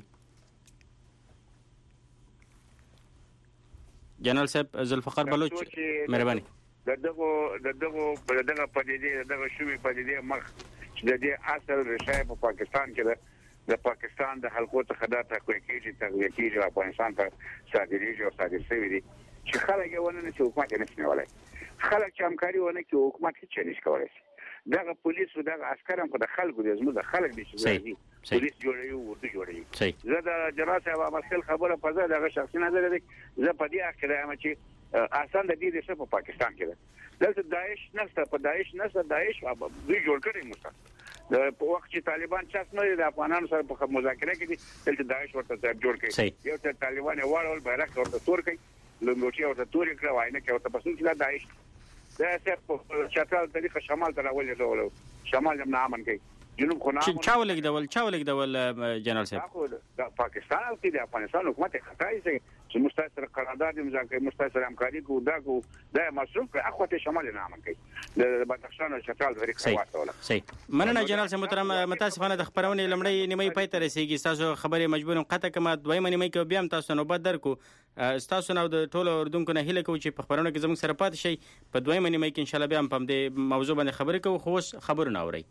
جنرال صاحب ذوالفقار بلوچ مهرباني. دغه دغه دغه پدیدې دغه شوی پدیدې مخ چې د دې اصل رشای په پاکستان کې ده د پاکستان د حلقو ته خدای ته کوي چې تغذیه کیږي افغانستان ته صادرېږي او صادر شوی دي چې خلک یې ونه چې حکومت یې نشي ولای خلک چې همکاري ونه کوي حکومت هیڅ نشي کولای. دغه پولیس او دغه عسكر هم د خلکو د زموږ د خلک دي چې پولیس جوړوي او ورته جوړوي. زه د جنرال صاحب امرخیل خبره په ځای دغه شخصي نظر دی زه په دې اخر یم چې آسان د دې د په پاکستان کې ده دلته داعش نشته په داعش نشته داعش دوی جوړ کړی موږ په وخت چې طالبان چاس نه د افغانانو سره په مذاکره کې دي دلته داعش ورته جوړ کړي یو ته طالبان وړول بیرغ ورته تور کړي لنګوټي ورته تور کړي وایي نه کې ورته پسند چې داعش دا څه په چترال طریقه شمال ته راولې ډول شمال هم نه امن کوي جنوب خو نه چا ولګ ډول چا ولګ ډول جنرال صاحب د پاکستان او د افغانستان حکومت خطای سي چې مستثر قرارداد امضا کوي مستثر همکاري کوي دا کو دا مصروف اخوته شمال نه عمل کوي د بدخشان او چترال فريق خواته صحیح مننه جنرال صاحب محترم متاسفانه د خبرونه لمړی نیمه پای ته رسیدي تاسو خبرې مجبور قطع کما دویمه نیمه کې بیا هم تاسو نو بدر کو تاسو نو د ټولو اردوونکو نه هیله کوم چې په خبرونه کې زموږ سره پات شي په دویمه نیمه کې ان شاء الله بیا هم په دې موضوع باندې خبرې کوو خو خبرونه اوري.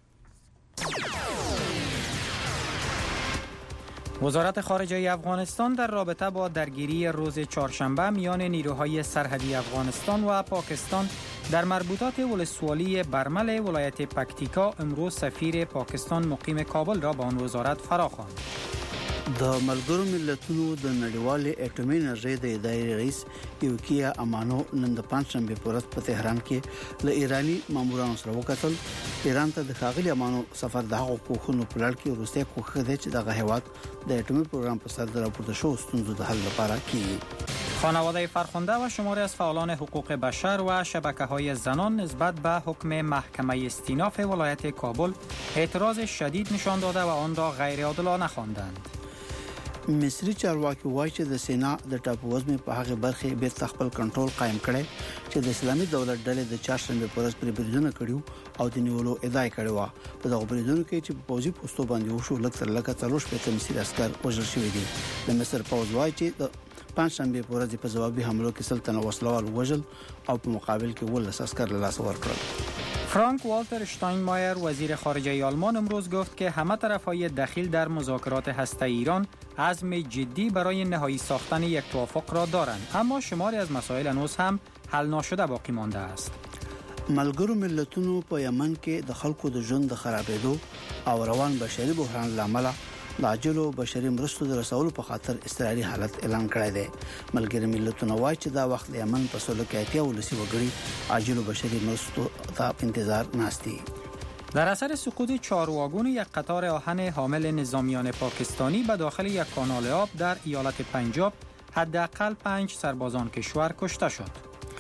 وزارت خارجه افغانستان در رابطه با درگیری روز چهارشنبه میان نیروهای سرحدی افغانستان و پاکستان در مربوطات ولسوالی برمل ولایت پکتیکا امروز سفیر پاکستان مقیم کابل را به آن وزارت فراخواند. د ملګرو ملتونو د نړیوال اټومي انرژي د ادارې رئیس یوکیا امانو نن د پنځشنبه په ورځ په تهران کې له ایرانی مامورانو سره وکتل. ایران ته د ښاغلي امانو سفر د هغو کوښښونو په لړ کې وروسته کوښښ دی چې دغه هیواد د اټومي پروګرام په سر د راپورته شوو ستونزو د حل لپاره کیږي. خانواده فرخنده و شماری از فعالان حقوق بشر و شبکه‌های زنان نسبت به حکم محکمه استیناف ولایت کابل اعتراض شدید نشان داده و آن را غیر عادلانه خواندند. مصری چارواکي وایي چې د سینا د ټاپووزمې په هغه برخه به خپل کنټرول قائم کړي چې د اسلامي دولت ډلې د چهارشنبه په ورځ پر بریدونه کړیو او د نیولو ادعا کړې و. په دغه بریدونو کې چې په پوځي پوسټو باندې وشو لکه لکه څلور شپږ مصری عسكر وژل شوي دي. د مصر پوځ وایي چې د پنځشنبه په ورځ په جوابي حملو کې سلطنت وسلوال وژل او په مقابل کې ولس عسكر له لاس ورکړل. فرانک والتر شتاینمایر وزیر خارجه آلمان امروز گفت که همه طرف‌های دخیل در مذاکرات هسته‌ای ایران عزم جدی برای نهایی ساختن یک توافق را دارند، اما شماری از مسائل هنوز هم حل نشده باقی مانده است. ملګرو ملتونو په یمن کې د خلکو د ژوند د خرابېدو او روان بشري بحران لامل د عاجلو بشري مرستو د رسولو په خاطر اضطراري حالت اعلان کړی دی. ملګري ملتونه وایي چې دا وخت د یمن په سلو کې اتیا ولسی وګړي عاجلو بشري مرستو ته انتظار ناستی. در اثر سقوط چهار واگن یک قطار آهن حامل نظامیان پاکستانی به داخل یک کانال آب در ایالت پنجاب حداقل پنج سربازان کشور کشته شد.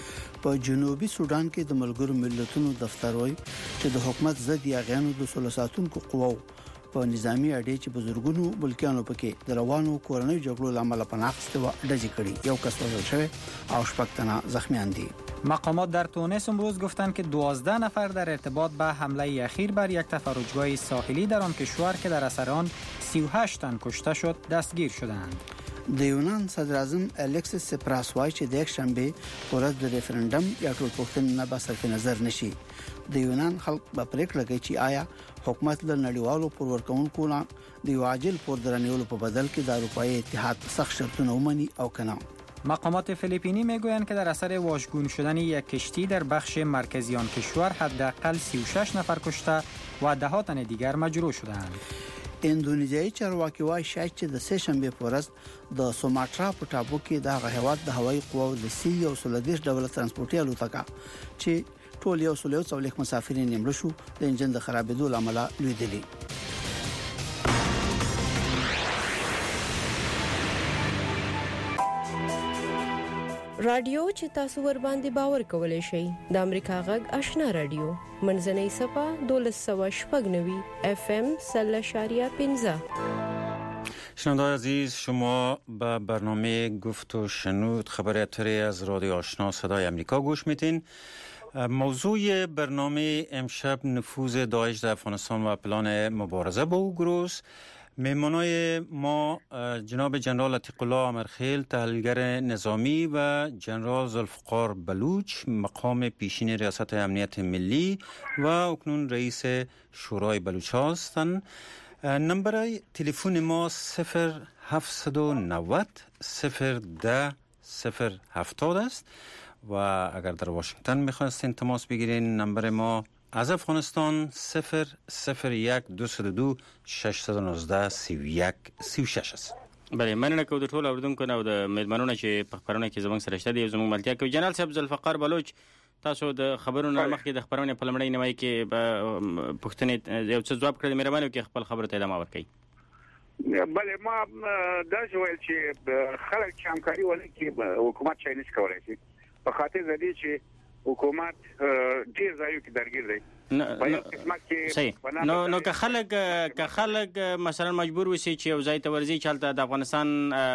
په جنوبي سودان کې د ملګرو ملتونو دفتر وایي چې د حکومت ضد یاغیانو د سلساتونکو قواو په نظامی اډې چې بزرګونو بلکیانو پکې د روانو کورنۍ جګړو لامل پناخسته و ډزې کړي. یو کس وژل شوی او شپږ تنه زخمیان دي. مقامات در تونس امروز گفتند که دوازده نفر در ارتباط به حمله اخیر بر یک تفرجگاه ساحلی در آن کشور که در اثر آن سی و هشت تن کشته شد دستگیر شدند. د یونان صدر اعظم الکسیس سپراس وایي چې د یک شنبه ورځ د ریفرندم یا ټولپوښتنې نه به صرف نظر نشي. د یونان خلک به پریکړه کوي چې آیا حکومت له نړیوالو پورورکونکو نه د یو عاجل پور درنیولو په بدل کې د اروپایي اتحاد سخت شرطونه ومني او کنه. مقامات فیلیپینی میگویند که در اثر واژگون شدن یک کشتی در بخش مرکزی آن کشور حداقل سی و شش نفر کشته و ده ها تن دیگر مجروح شدند. اندونیزیایي چارواکي وایي شاید چې د سه شنبه په ورځ د سوماټرا په ټاپو کې د هغوی د هوایي قواو د سی او سولدیش ډول ترانسپورتي الوتکه چې ټول یو سل یو څولېخ مسافرین یې مړ شو د انجن د خرابېدو لامل لویدلې. رادیو چې تاسو ور باندې باور کولای شئ د امریکا غږ آشنا رادیو منځنۍ صفه دولس سوه شپږ نوي اف ام سل شاریه پنځه. شنوندگان عزیز شما به برنامه گفت و شنود خبر اتری از رادیو آشنا صدای امریکا گوش میتین. موضوع برنامه امشب نفوذ داعش در افغانستان و پلان مبارزه با او گروس. مهمانای ما جناب جنرال عتیق الله امرخیل تحلیلگر نظامی و جنرال ذوالفقار بلوچ مقام پیشین ریاست امنیت ملی و اکنون رئیس شورای بلوچ هستند. نمبر تلفن ما صفر هفتصد و نود صفر ده صفر هفتاد است و اگر در واشنگتن میخواستین تماس بگیرین نمبر ما از افغانستان صفر صفر یک دویست و دو ششصد و نوزده سی و یک سی و شش است. بله مننه کوم د ټول اوردونکو نو د مېلمنونو چې په خبرونه کې زموږ سره شته دي زموږ ملتیا کوي. جنرال صاحب ذوالفقار بلوچ تاسو د خبرونو مخکې د خبرونه په لمړی نیمای کې پوښتنې یو څه جواب کړی مهرباني وکړئ خپل خبرو ته ادامه ورکړئ. بله ما دا ویل چې خلک چې همکاري ولکه حکومت چای نشي کولای شي په خاطر د دې چې حکومت ډیر ځایو کې درګیر دی په یو قسمه کې نو نو که خلک که خلک مثلا مجبور وسی چې یو ځای ته ورځي چالت د افغانستان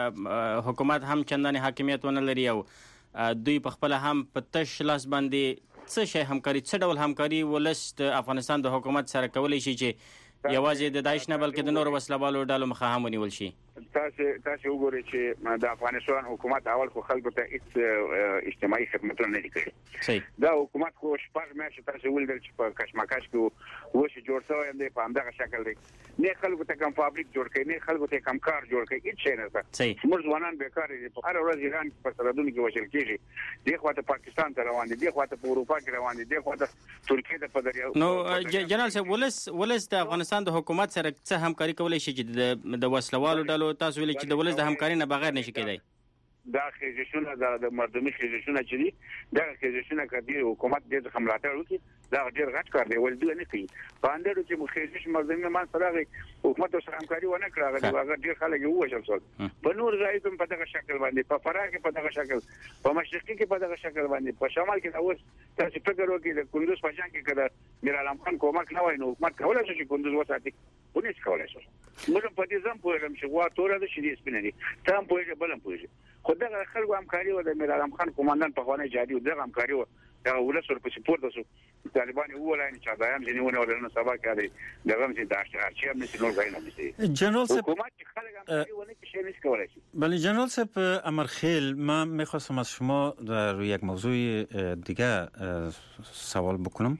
حکومت هم چندانې حاکمیت ونه لري او دوی په خپل هم په تش لاس باندې څه شي همکاري څه ډول همکاري ولس د افغانستان د حکومت سره کولای شي چې یوازې د داعش نه بلکې د نور وسلوالو ډلو مخه هم ونیول شي؟ تاسو تاسو وګورئ چې د افغانستان حکومت اول خو خلکو ته هیڅ اجتماعي خدمتونه نه دي کړي. دا حکومت خو شپږ میاشتې تاسو ولدل چې په کشمکش کې وشي جوړ شوی دی په همدغه شکل دی. نه خلکو ته کوم فابریک جوړ کړي، نه خلکو ته کوم کار جوړ کړي، هیڅ شی نه. موږ ځوانان بیکار دي. په هر ورځ ایران په سرحدونو کې وشل کېږي، دی خو ته پاکستان ته روان دي، دی خو ته په اروپا کې روان دي، دی خو ته ترکیه ته په دریاو. نو جنرال صاحب ولس ولس د افغانستان د حکومت سره څه همکاري کولای شي چې د وسلوالو ډلو تاسو ویلي چې د ولس د همکاري نه بغیر نشي کېدای؟ دا خېزشونه د مردمي خېزشونه چې دي دا خېزشونه کوي حکومت د خملاتړ وکړي، دا ډېر غټ کار دی ول دوی نه کوي. باندې چې مخېزش مردمي مان سره حکومت سره همکاري ونه کړه، هغه ډېر خلک یو وشل شول. په نور ځای په دغه شکل باندې، په فراه کې په دغه شکل، په مشرقي کې په دغه شکل باندې، په شمال کې اوس تاسو فکر وکړئ د کندوز په شان کې کړه میر عالم خان کومک نه وای نو حکومت کولای شي چې کندوز وساتي، ونه شي کولای شي. موږ په دې ځم پوهیږم چې وا تور د شې سپینې دي تام پوهیږي بلم پوهیږي. خو دغه خلکو همکاري و د میر عالم خان کوماندان په خوانه جادي و دغه همکاري و دا ولس ورپسې پورته شو. طالبان وویل چې دایم ځنیونه ولنه سبا کې دغه هم چې دا چې هم نشي نور غوښنه دي. جنرال صاحب حکومت خلک همکاري ونه کې شي نشي کولای شي. بله جنرال صاحب امرخیل، من میخواستم از شما در روی یک موضوع دیگه سوال بکنم.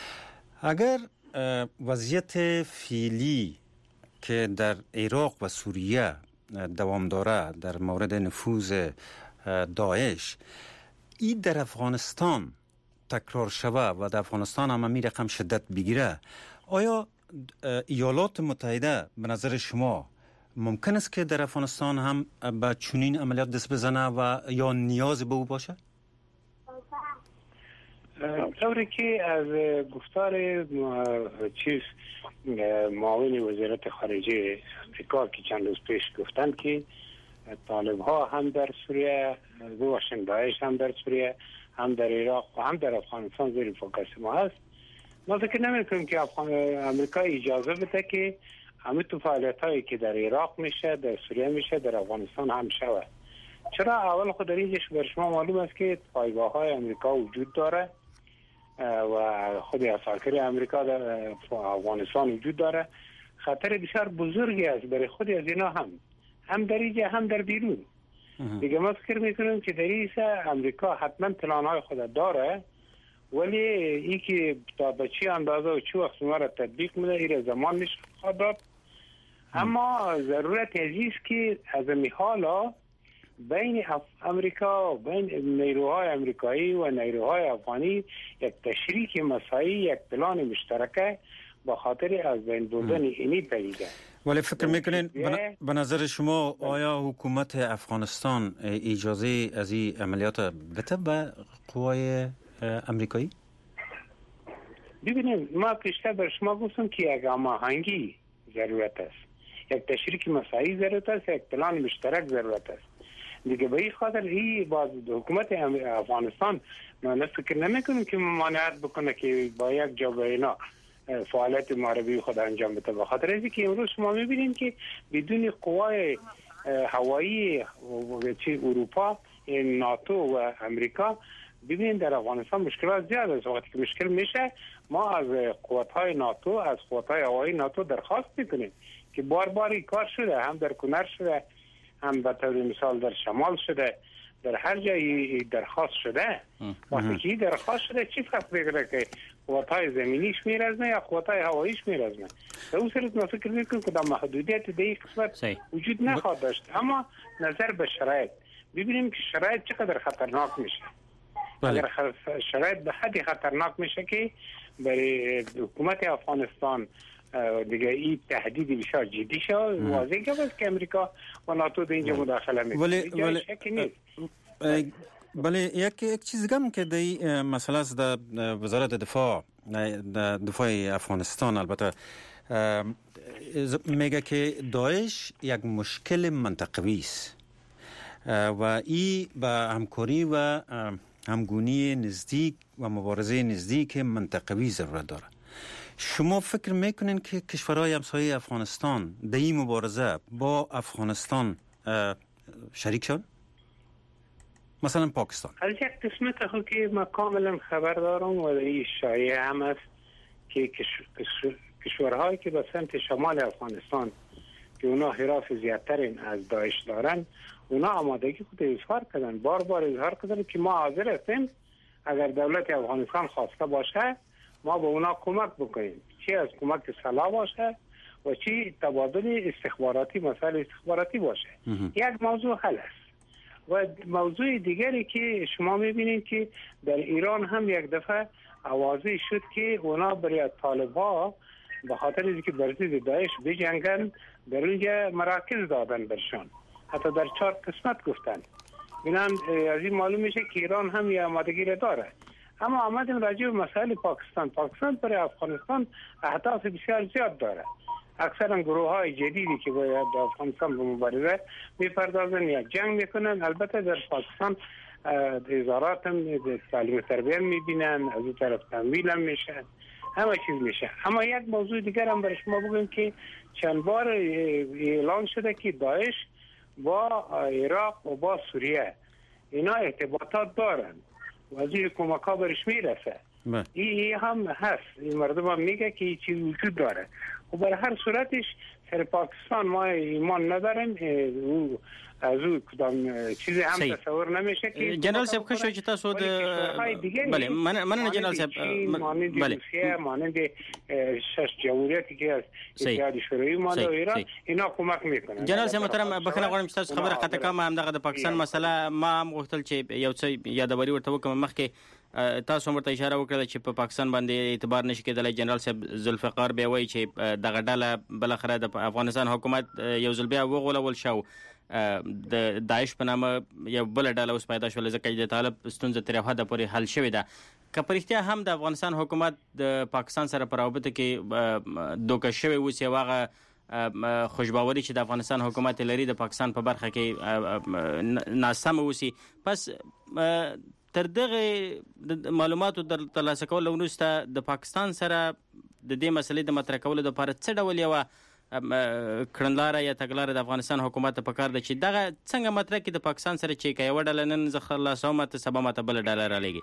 اگر وضعیت فعلی که در عراق و سوریه دوام داره در مورد نفوذ داعش این در افغانستان تکرار شوه و در افغانستان هم می رقم شدت بگیره، آیا ایالات متحده به نظر شما ممکن است که در افغانستان هم به چنین عملیات دست بزنه و یا نیاز به او باشه؟ طوری که از گفتار چیز معاون وزارت خارجه امریکا که چند روز پیش گفتن که طالب ها هم در سوریه باشن، داعش هم در سوریه هم در عراق و هم در افغانستان زیر فوکس ما هست. ما فکر نمی کنیم که امریکا اجازه بده که همه تو فعالیت هایی که در عراق میشه، در سوریه میشه، در افغانستان هم شود. چرا؟ اول خود در اینجاش بر شما معلوم است که پایگاه های امریکا وجود داره و خود عساکر امریکا در افغانستان وجود داره. خطر بسیار بزرگی است برای خود از اینا، هم هم در اینجا هم در بیرون. دیگه ما فکر میکنیم که در این امریکا حتما پلانهای خود داره، ولی این که تا به چی اندازه و چی وقت ما را تطبیق میده این زمان نشه خواهد داد. اما ضرورت عزیز که از این حالا بین امریکا و بین نیروهای امریکایی و نیروهای افغانی یک تشریک مساعی، یک پلان مشترکه با خاطر از بین بردن اینی پدیده. ولی فکر میکنین به نظر شما آیا حکومت افغانستان اجازه از این عملیات بده به قوای امریکایی؟ ببینید ما پیشتر بر شما گفتم که یک هماهنگی ضرورت است، یک تشریک مساعی ضرورت است، یک پلان مشترک ضرورت است. دیگه به این خاطر این باز حکومت افغانستان من فکر نمیکنم که ممانعت بکنه که با یک جا به اینا فعالیت محاربی خود انجام بده. به خاطر اینکه که امروز شما میبینید که بدون قوای هوایی اروپا، ناتو و امریکا، ببینید در افغانستان مشکلات زیاد است. وقتی که مشکل میشه ما از قوت‌های ناتو، از قوت‌های هوایی ناتو درخواست میکنیم که بار بار این کار شده، هم در کنر شده، هم به طور مثال در شمال شده، در هر جایی درخواست شده. وقتی که درخواست شده چی فرق میکنه که قوت‌های زمینیش میرزنه یا قوت‌های هواییش میرزنه؟ در اون صورت ما فکر میکنیم که در محدودیت در این قسمت وجود نخواهد داشت. اما نظر به شرایط ببینیم که شرایط چقدر خطرناک میشه. اگر شرایط به حدی خطرناک میشه که برای حکومت افغانستان دیگه این تهدید بسیار جدی شد، واضحه است که امریکا و ناتو در اینجا مداخله میکنه. ولی ولی بله یک یک چیز گم که دی مسئله است در وزارت دفاع دفاع افغانستان البته میگه که داعش یک مشکل منطقوی است و این به همکاری و همگونی نزدیک و مبارزه نزدیک منطقوی ضرورت داره. شما فکر میکنین که کشورهای همسایه افغانستان در این مبارزه با افغانستان شریک شد؟ مثلا پاکستان. از یک قسمت خود که ما کاملا خبر دارم و این شایعه هم است که کشورهایی که به سمت شمال افغانستان که اونا حراس زیادترین از داعش دارن، اونا آمادگی خود اظهار کردن، بار بار اظهار کردن که ما حاضر هستیم اگر دولت افغانستان خواسته باشه ما به اونا کمک بکنیم، چی از کمک سلاح باشه و چی تبادل استخباراتی، مسائل استخباراتی باشه. یک موضوع حل است. و موضوع دیگری که شما میبینید که در ایران هم یک دفعه آوازی شد که اونا برای طالبا به خاطر اینکه بر ضد داعش بجنگن در اونجا مراکز دادن برشان، حتی در چهار قسمت گفتن. بنان از این معلوم میشه که ایران هم یه آمادگی را داره. اما آمدیم راجع به مسائل پاکستان. پاکستان برای افغانستان اهداف بسیار زیاد داره. اکثرا گروه های جدیدی که باید افغانستان به مبارزه میپردازن یا جنگ میکنن. البته در پاکستان وزارات هم تعلیم تربیت میبینن، از اون طرف تمویل هم میشن، همه چیز میشه. اما یک موضوع دیگر هم برای شما بگم که چند بار اعلان شده که داعش با عراق و با سوریه اینا ارتباطات دارن و از این کمک ها برش میرسه. این هم هست، این مردم هم میگه که این چیز وجود داره. و برای هر صورتش سر پاکستان ما ایمان نداریم، از او کدام چیزی هم تصور نمیشه که جنرال صاحب خوشو چې تاسو د بله من من جنرال صاحب بله روسیه مانند شش جمهوریتی که از اتحاد شوروی ما و ایران اینا کمک میکنن. جنرال صاحب محترم بخنه غواړم چې تاسو خبره خطا کوم هم دغه د پاکستان مسله ما هم غوښتل چې یو څه یادوري ورته وکم. مخکې تاسو ورته اشاره وکړه چې په پاکستان باندې اعتبار نشي کېدلی. جنرال صاحب ذوالفقار بیا وایي چې دغه ډله بلخره د افغانستان حکومت یو ځل بیا وغولول شو، د داعش په نامه یو بل ډله اوس پیدا شول، ځکه چې د طالب ستونزه تر یو حده پورې حل شوې ده. که په رښتیا هم د افغانستان حکومت د پاکستان سره په روابطو کې دوکه شوی اوس یو هغه خوشباوري چې د افغانستان حکومت لري د پاکستان په برخه کې ناسم اوسي، پس تر دغه معلوماتو در ترلاسه کول وروسته د پاکستان سره د دې مسلې د مطرح کولو لپاره څه ډول یوه کړنلاره یا تګلاره د افغانستان حکومت په کار ده چې دغه څنګه مطرح کړي د پاکستان سره چې که یوه ډله نن زه خلاصوم ته سبا ماته بله ډله رالیږي؟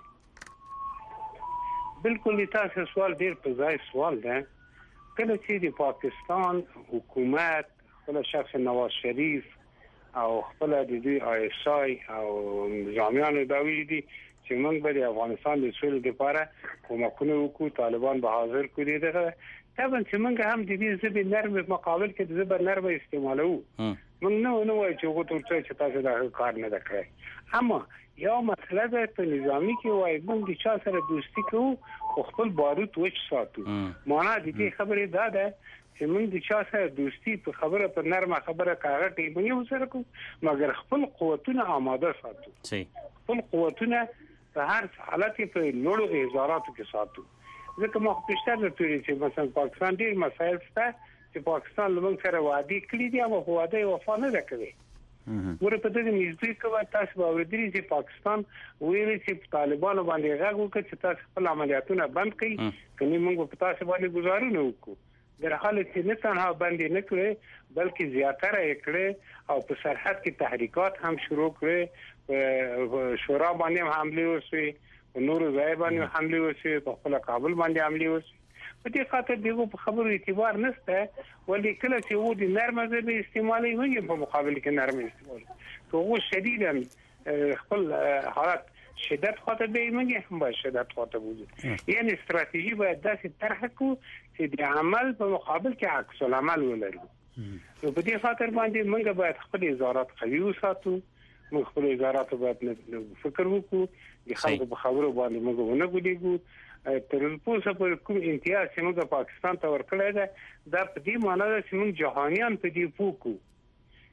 بالکل تاسو سوال ډېر په ځای سوال ده. کله چې د پاکستان حکومت خپل شخص نواز شریف او خپل د دوی آی اس آی او نظامیانو دا ویلي دي چې موږ به د افغانستان د سولې لپاره کومکونه وکړو، طالبان به حاضر کړي. دغه طبعا چې موږ هم د دې ژبې نرم مقابل کې د ژبې نرم استعمالو. موږ نه نه وایو چې وګورئ چې تاسو دا کار نه کړی. اما یو مسله ده په نظامی کې وایي موږ د چا سره دوستی کوو خو خپل بارود وچ ساتو. معنا د دې خبرې دا ده چې موږ د چا سره دوستی په خبره په نرمه خبره کاغه ټیمونی وسره کوو، مګر خپل قوتونه آماده ساتو. خپل قوتونه په هر حالت کې په لوړو اظهاراتو کې ساتو. ځکه ما خو پیشتر درته چې مثلا پاکستان ډېر مسایل شته چې پاکستان له موږ سره وعده کړي دي او وعده یې وفا نه ده کړې. ور په دې نږدې کوه تاسو به اورېدلي چې پاکستان ویلي چې طالبانو باندې غږ وکړي چې تاسو خپل عملیاتونه بند کړئ، کني موږ په تاسو باندې گزارونه وکړو. در حال چې نه تنها باندې نه کړې بلکې زیاتره یې کړې او په سرحد کې تحریکات هم شروع کړې، شورا باندې هم حمله وشوې، نور ځای باندې حمله وشوې، په خپل کابل باندې حمله وشوې. په دې خاطر دغه په خبرو اعتبار نشته، ولې کله چې و دي نرمه ژبه استعمالي وي په مقابل کې نرمه استعمال کوو شدیدا خپل حالت شدت خاطر به موږ هم باید شدت خاطر وجود، یعنی استراتیژي باید داسې طرح کو چې د عمل په مقابل کې عکس العمل ولرو. نو په دې خاطر باندې موږ باید خپل وزارت قوي وساتو، موږ خپل وزارت باید فکر وکړو، د خلکو په خبرو باندې موږ ونه ګډیږو. تر اوسه په کوم امتیاز چې موږ پاکستان ته ورکړی ده دا په دې معنی ده چې موږ جهانیان په دې پوکو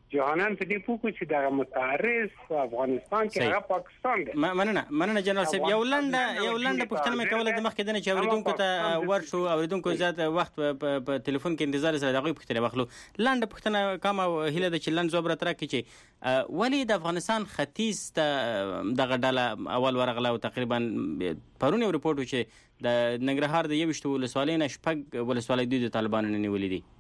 جهانن په دې پوښتنه چې د متعرض په افغانستان کې هغه پاکستان دی. مننه مننه جنرال صاحب، یو لنډه یو لنډه پوښتنه مې کوله د مخکې دنه چې اوریدونکو ته ورشو، اوریدونکو زیات وخت په ټلیفون کې انتظار سره دغه پوښتنه واخلو. لنډه پوښتنه کوم هیله ده چې لنډ زوبره تر کې چې ولی د افغانستان ختیځ ته دغه ډله اول ورغله او تقریبا پرون یو ریپورت و چې د ننګرهار د یوشتو ولسوالۍ نه شپږ ولسوالۍ دوی د طالبانو نیولې دي.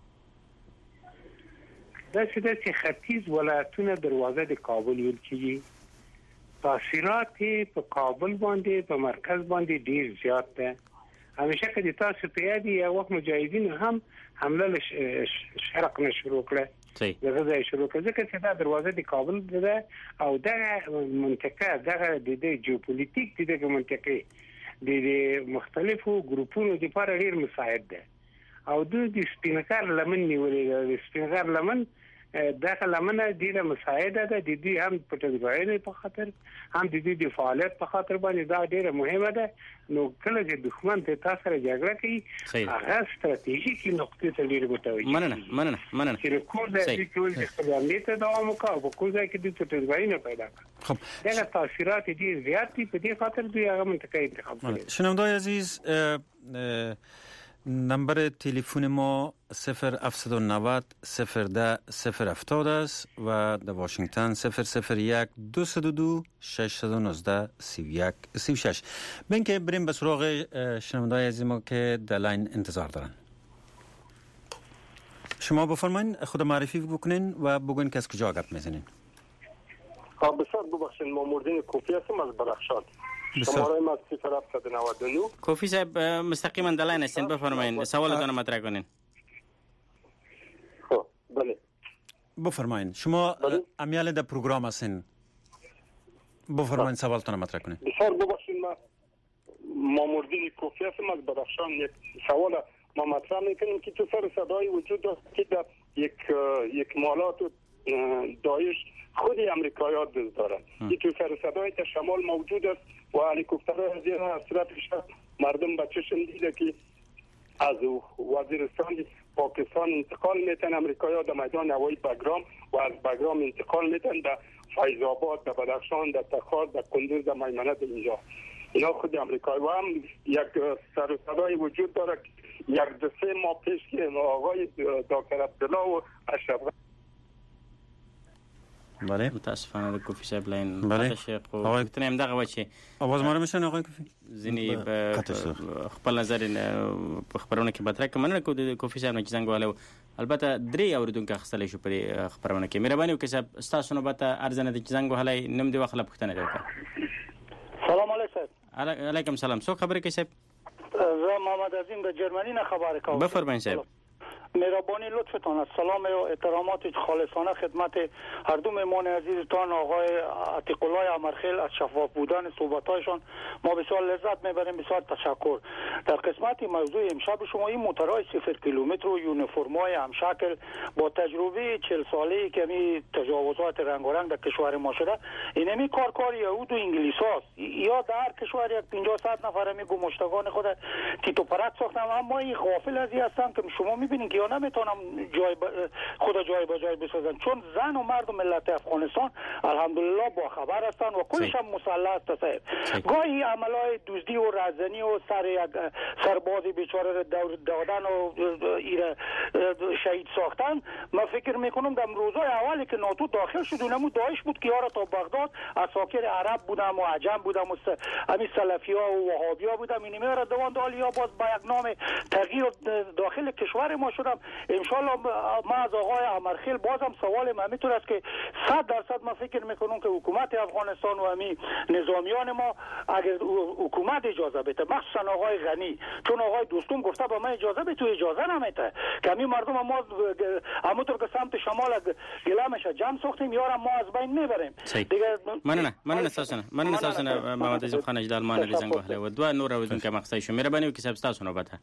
دا چې د ختیځ ولایتونو دروازه د کابل ویل کیږي، تاثیرات په کابل باندې په مرکز باندې ډیر زیات ده. همیشه که د تاسو په یاد یو وخت مجاهدین هم حمله له شرق نه شروع کړه، دغه ځای شروع کړه ځکه چې دا دروازه د کابل ده او دغه منطقه دغه د جیوپولیټیک دغه منطقه د مختلفو ګروپونو لپاره ډیر مساعد ده. او دوی د سپینکار لمن نیولې د سپینکار لمن دغه لمنه ډیره مساعده ده د دې هم پټګایي په خاطر هم د دې د فعالیت په خاطر باندې دا ډیره مهمه ده. نو کله چې دښمن ته تاسو سره جګړه کوي هغه ستراتیژیکي نقطې ته ډیر متوجه. مننه مننه مننه چې کوم ځای کې ټول خپل عملیات دوام وکړي او کوم ځای کې د پټګایي نه پیدا کړي. خب دغه تاثیرات ډیر زیات دي، په دې خاطر دوی هغه منطقه انتخاب کړي. شنوندای عزیز، نمبر تلفن ما صفر هفتصد و نود صفر ده صفر هفتاد است و در واشنگتن صفر صفر یک دویست و دو ششصد و نوزده سی و یک سی و شش. بین که بریم به سراغ شنوندای عزیز ما که در لاین انتظار دارن. شما بفرمایید خود معرفی بکنین و بگوین که از کجا گپ میزنین. بسیار ببخشید، ما مردین کوفی هستم از بدخشان. شماره ما صفر هفتصد و نود و نه. کوفی صاحب مستقیما در لاین هستین، بفرمایید سوالتون مطرح کنین. خب بله بفرمایید. شما امیال در پروگرام هستین، بفرمایید سوالتون مطرح کنین. بسیار ببخشید، ما ما مردین کوفی هستم از بدخشان. یک سوال ما مطرح میکنیم که تو سر صدای وجود داشت که در یک یک مالات داعش خود امریکایی‌ها دست دارن. این تو سر صدای تا شمال موجود است و هلیکوپترها از این اصرف مردم به چشم دیده که از وزیرستان پاکستان انتقال میتن امریکایی‌ها در میدان هوایی بگرام و از بگرام انتقال میتن در فیض آباد، در بدخشان، در تخار، در کندوز، در میمنه، در اینجا. اینا خود امریکایی و هم یک سر صدای وجود داره. یک دو سه ماه پیش که آقای دکتر عبدالله و اشرف بله متاسفانه کوفی صاحب لاین بله آقای کتنیم دغه وچه आवाज ما رو میشن آقای کوفی زنی خپل نظر په خبرونه کې مطرح کوم کو د کوفی صاحب نه څنګه والو البته درې اوریدونکو خپل شو پر خبرونه کې مهرباني وکړئ صاحب تاسو نو بته ارزنه د څنګه والای نم دی وخت پښتنه وکړه. سلام علیکم. علیکم سلام. سو خبرې کې صاحب زه محمد عظیم د جرمنی نه خبر کوم. بفرمایئ صاحب. مهربانی لطفتان است. سلام و احترامات خالصانه خدمت هر دو مهمان عزیزتان آقای عتیق الله امرخیل از شفاف بودن صحبت‌هایشان ما بسیار لذت میبریم. بسیار تشکر. در قسمت موضوع امشب شما این موتورهای صفر کیلومتر و یونیفرم‌های همشکل با تجربه چهل ساله‌ای که می تجاوزات رنگارنگ در کشور ما شده اینمی کارکار یهود و انگلیس‌هاست یا در کشور یک پنجاه صد نفر می گمشتگان خود تیتو پرک ساختن. اما این غافل از این هستن که شما می‌بینید یا نمیتونم جای ب... خدا جای با جای بسازن، چون زن و مرد و ملت افغانستان الحمدلله با خبر هستن و کلش هم مسلح است. گاهی عملای دزدی و رزنی و سر یک سرباز بیچاره دور دادن و ایره شهید ساختن، من فکر میکنم در روزهای اولی که ناتو داخل شد اونمو داعش بود که یارا تا بغداد اساکر عرب بودم و عجم بودم و همین سلفی‌ها و وهابی‌ها بودم اینی میاره دوان دالیا باز با یک نام تغییر داخل کشور ما شدم. انشالله ما از آقای امرخیل بازم سوالم همینطور است که صد درصد ما فکر میکنم که حکومت افغانستان و همین نظامیان ما اگر حکومت اجازه بده، مخصوصا آقای غنی، چون آقای دوستم گفته با من اجازه بده، تو اجازه نمیده که همین مردم ما همونطور که سمت شمال گلمش جمع ساختیم یارم ما از بین میبریم دیگه. مننه مننه اساسا مننه اساسا محمد عزیز خان اجدال مان علی زنگ وهله و دو نور اوزن که مقصد شو مهربانی وکي تاسو نو بته.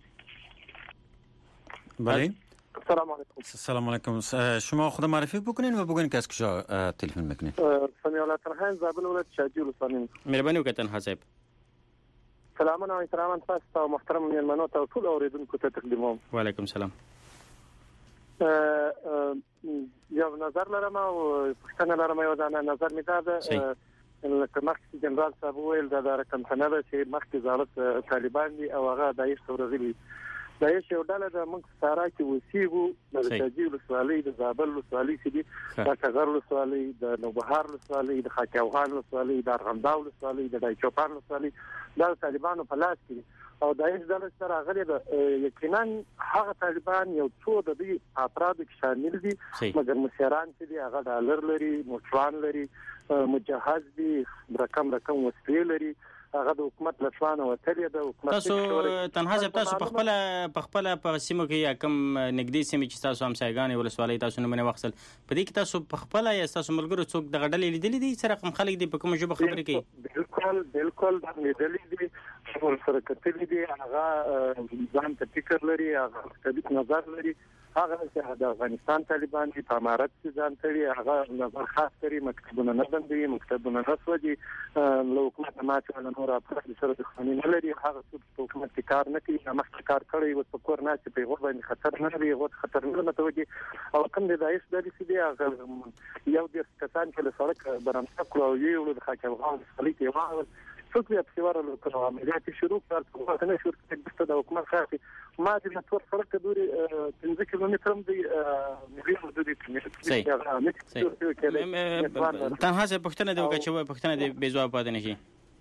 بله سلام علیکم. سلام علیکم. شما خود معرفی بکنین و بگوین که از کجا تلفن میکنین. سمیع ترحم زابل ولایت شاجی ولسانی. مهربانی وکړئ تنها صاحب. سلامونه او احترام تاسو ته محترم میلمنو ته ټول اوریدونکو ته تقدیموم. وعلیکم سلام. یو نظر لرم او پښتنه لرم یو ځانه نظر می ده لکه مخکې جنرال صاحب ویل دا د رقم څنګه ده چې مخکې ځاله طالبان دي او هغه دایښ تورغلي دایښ یو ډله د موږ سارا کې وسیغو د تجیل ولسوالۍ د زابل ولسوالۍ چې دي د کغر ولسوالۍ د نوبهار ولسوالۍ د خاکاوخان ولسوالۍ د ارغنداو ولسوالۍ د دایچوپان ولسوالۍ د طالبانو په لاس کې او دایښ ډله سره غلي د یقینا هغه طالبان یو څو د دې افراد کې شامل دي مګر مشران چې دي هغه ډالر لري موټران لري مجهز دي رقم رقم وسیلې لري هغه د حکومت لښوانه وتلې ده حکومت تاسو تنها ځب تاسو په خپل په خپل په سیمو کې کوم نګدي سیمې چې تاسو هم سایګان ولسوالۍ تاسو نه منه وخصل په دې کې تاسو په خپل یا تاسو ملګرو څوک د غډلې لیدلې دي سره کوم خلک دي په کوم ژبه خبرې کوي بالکل بالکل د لیدلې دي ټول سره کتلې دي هغه ځان ته فکر لري هغه ستاسو نظر لري هغه چې د افغانستان طالبان چې په امارت کې ځان تړي هغه نظر خاص لري مکتبونه نه بندي مکتبونه نه سوځي له حکومت نه چې نور افراد سره د قانون نه لري هغه څه حکومت کار نه کوي مخکې کار کوي او په کور نه چې په غوړ باندې خطر نه لري غوړ خطر نه متوجي او کوم د دایښ د دې دی هغه یو د کسان چې له سړک برامسه کړو یو د خاکوغان سړی کې واه څوک یې په سیوار له کړو عملیات شروع کړ په نه شروع کړ د حکومت خاصي ما د نتور سړک دوري پنځه کیلومتر هم دی ملي حدود کې تنها څه پښتنه دی چې پښتنه دی بې ځواب پاتې نشي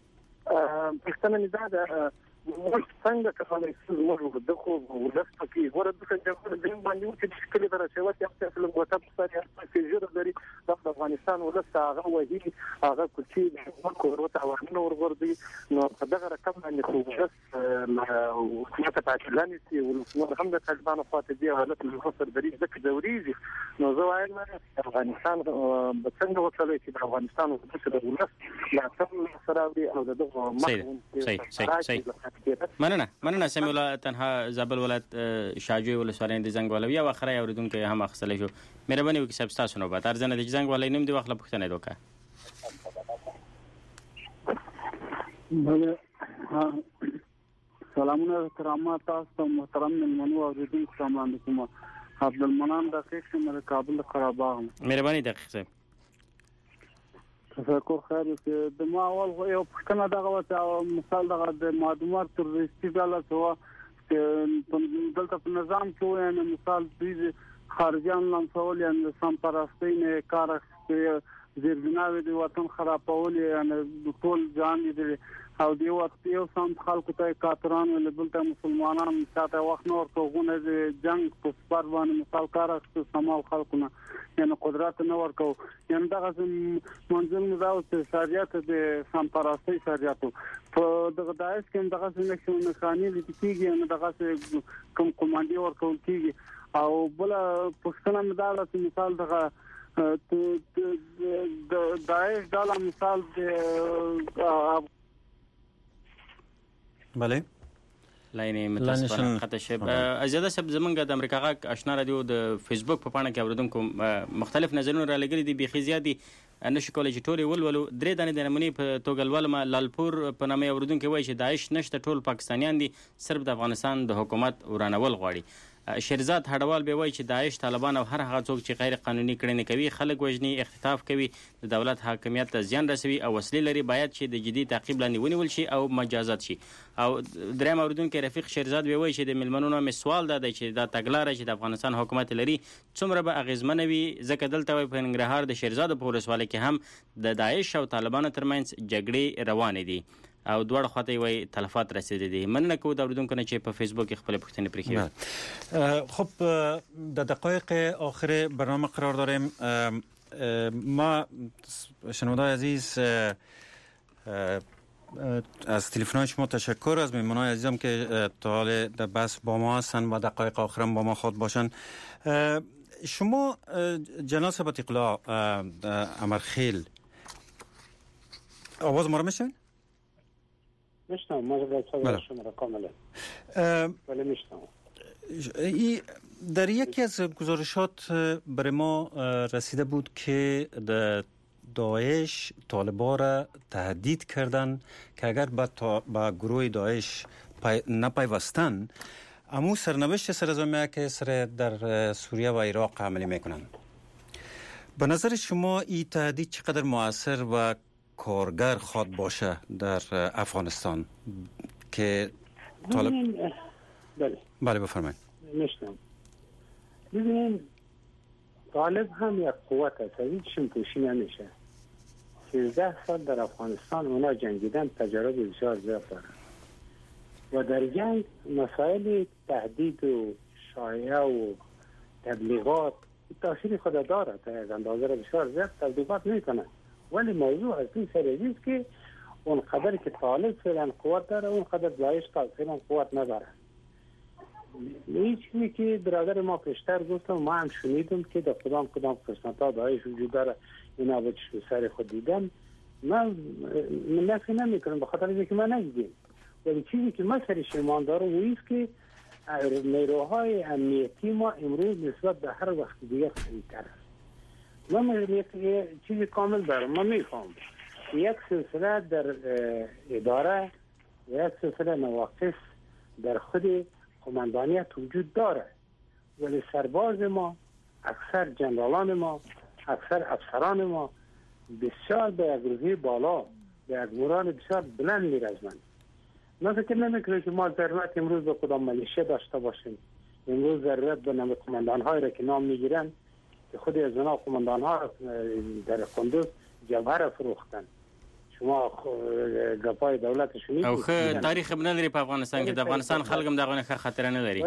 پښتنه نه ده موږ څنګه کولای شو موږ د خو ولست کې ورته څنګه د باندې چې کلی درته وته چې له غوټه په سره چې جوړ لري د افغانستان ولست هغه وهي هغه کوچی د ورته ورنه ورغورځي نو په دغه رقم باندې خو بس حکومت پاکستان چې نو هم د طالبانو خواته دی حالت له خطر درې ځکه دوريږي نو زه وایم افغانستان به څنګه وصلي چې د افغانستان د ولست لا تم سره او دغه صحیح صحیح صحیح مننه مننه سمي الله تنها زابل ولایت شاجوی ولسوالۍ د زنګ ولوي او اخره اوریدونکو هم اخصلې شو مهرباني وکړئ سب تاسو نو به ارزنه د زنګ ولای نیم دی واخله پښتنه دوکا بله سلامونه کرامات تاسو محترم ملمنو اوریدونکو سلام علیکم عبدالمنان دقیق شمر کابل قره‌باغ مهرباني دقیق صاحب تفکر خیر چې د ما اول یو پښتنه دغه وته مثال دغه د معلومات تروریستي ډله څو چې دلته په نظام کې یعنی مثال د خارجيان لمسول یعنی سم پرستی نه کار کوي زیربناوي د وطن خرابول یعنی ټول ځان دي او دی وخت یو سم خلکو ته کاتران ول بلته مسلمانان ساته وخت نور توغونه د جنگ په سپار باندې مثال کار است سمال خلکونه یعنی قدرت نه ورکو یعنی دغه منځل مزاو چې شریعت د سم پرستی شریعت په دغه دایس کې دغه څنګه نه خاني لیکيږي یعنی دغه کوم کوماندي ورکول کیږي او بل پښتنه مداله مثال دغه د دایس ډاله مثال د بله لاینې متاسفانه خطا شب ازاده سب زمونږ د امریکا غاک آشنا رادیو د فیسبوک په پاڼه کې اوریدونکو مختلف نظرونه را لګري دي بيخي زیاتي نشي کولای چې ټول ولولو درې دانې د نمونې په توګه ولما لالپور په نامه اوریدونکو وایي چې داعش نشته ټول پاکستانیان دي صرف د افغانستان د حکومت ورانول غواړي شیرزاد هډوال به وایي چې داعش طالبان او هر هغه څوک چې غیر قانوني کړنې کوي خلک وژني اختطاف کوي د دولت حاکمیت ته زیان رسوي او وسلې لري باید چې د جدي تعقیب لاندې ونیول شي او مجازات شي او دریم اوریدونکو رفیق شیرزاد به وایي چې د ملمنونو مې سوال ده چې دا تګلارې چې د افغانستان حکومت لري څومره به اغیزمنه وي ځکه دلته وایي په ننګرهار د شیرزاد په ولسوالۍ کې هم د داعش او طالبانو ترمنځ جګړې روانې دي او دوړ خواته وي تلفات رسیدي دي مننه کو د اوریدونکو نه چې په فیسبوک کې خپل پوښتنې پرې کړي خب د دقایق آخر برنامه قرار داریم ما شنوندای عزیز از تلفن‌های شما تشکر از مهمانان عزیزم که تا حال در بحث با ما هستن و دقایق آخرم با ما خود باشن شما جناب ثبت اقلا امرخیل آواز ما رو میشنوید؟ میشنم ما رو شما را کاملا ولی میشنم در یکی از گزارشات برای ما رسیده بود که داعش طالبان را تهدید کردن که اگر با, با گروه داعش نپیوستن امو سرنوشت سرزمینی که سر در سوریه و عراق عملی میکنند. به نظر شما این تهدید چقدر مؤثر و کارگر خواد باشه در افغانستان که طالب... بله بله بفرمایید. نشتم ببینید طالب هم یک قوت است، هیچ چیم پوشی نمیشه. سیزده سال در افغانستان اونا جنگیدن، تجارب بسیار زیاد دارن و در جنگ مسائل تهدید و شایعه و تبلیغات تاثیر خود داره، تا یک اندازه بسیار زیاد تبلیغات میکنن، ولی موضوع اصلی سر این که اون قدر که طالب فعلا قوت داره اون قدر داعش فعلا قوت نداره. این چیزی که برادر ما پیشتر گفتم، ما هم شنیدم که در کدام کدام قسمت ها داعش وجود داره، اینا به چشم سر خود دیدم. من نفی نمی کنم به خاطر اینکه من ندیدم، ولی چیزی که من سرش ایمان دارم و ایست که نیروهای امنیتی ما امروز نسبت به هر وقت دیگه قوی‌تر است. من یک چیزی کامل دارم، من میفهم یک سلسله در اداره و یک سلسله نواقص در خود قماندانیت وجود داره، ولی سرباز ما، اکثر جنرالان ما، اکثر افسران ما بسیار به یک روحیه بالا، به یک مورال بسیار بلند میرزمند. من فکر نمیکنم که ما ضرورت امروز به کدام ملیشه داشته باشیم. امروز ضرورت به نام قماندان هایی را که نام میگیرن که خود از اونا قماندان ها در قندوز جبهه را فروختن. شما گپای دولت شنیدید او خو تاریخ نداری په افغانستان کې د افغانستان خلک هم دغه نه خطر نه لري.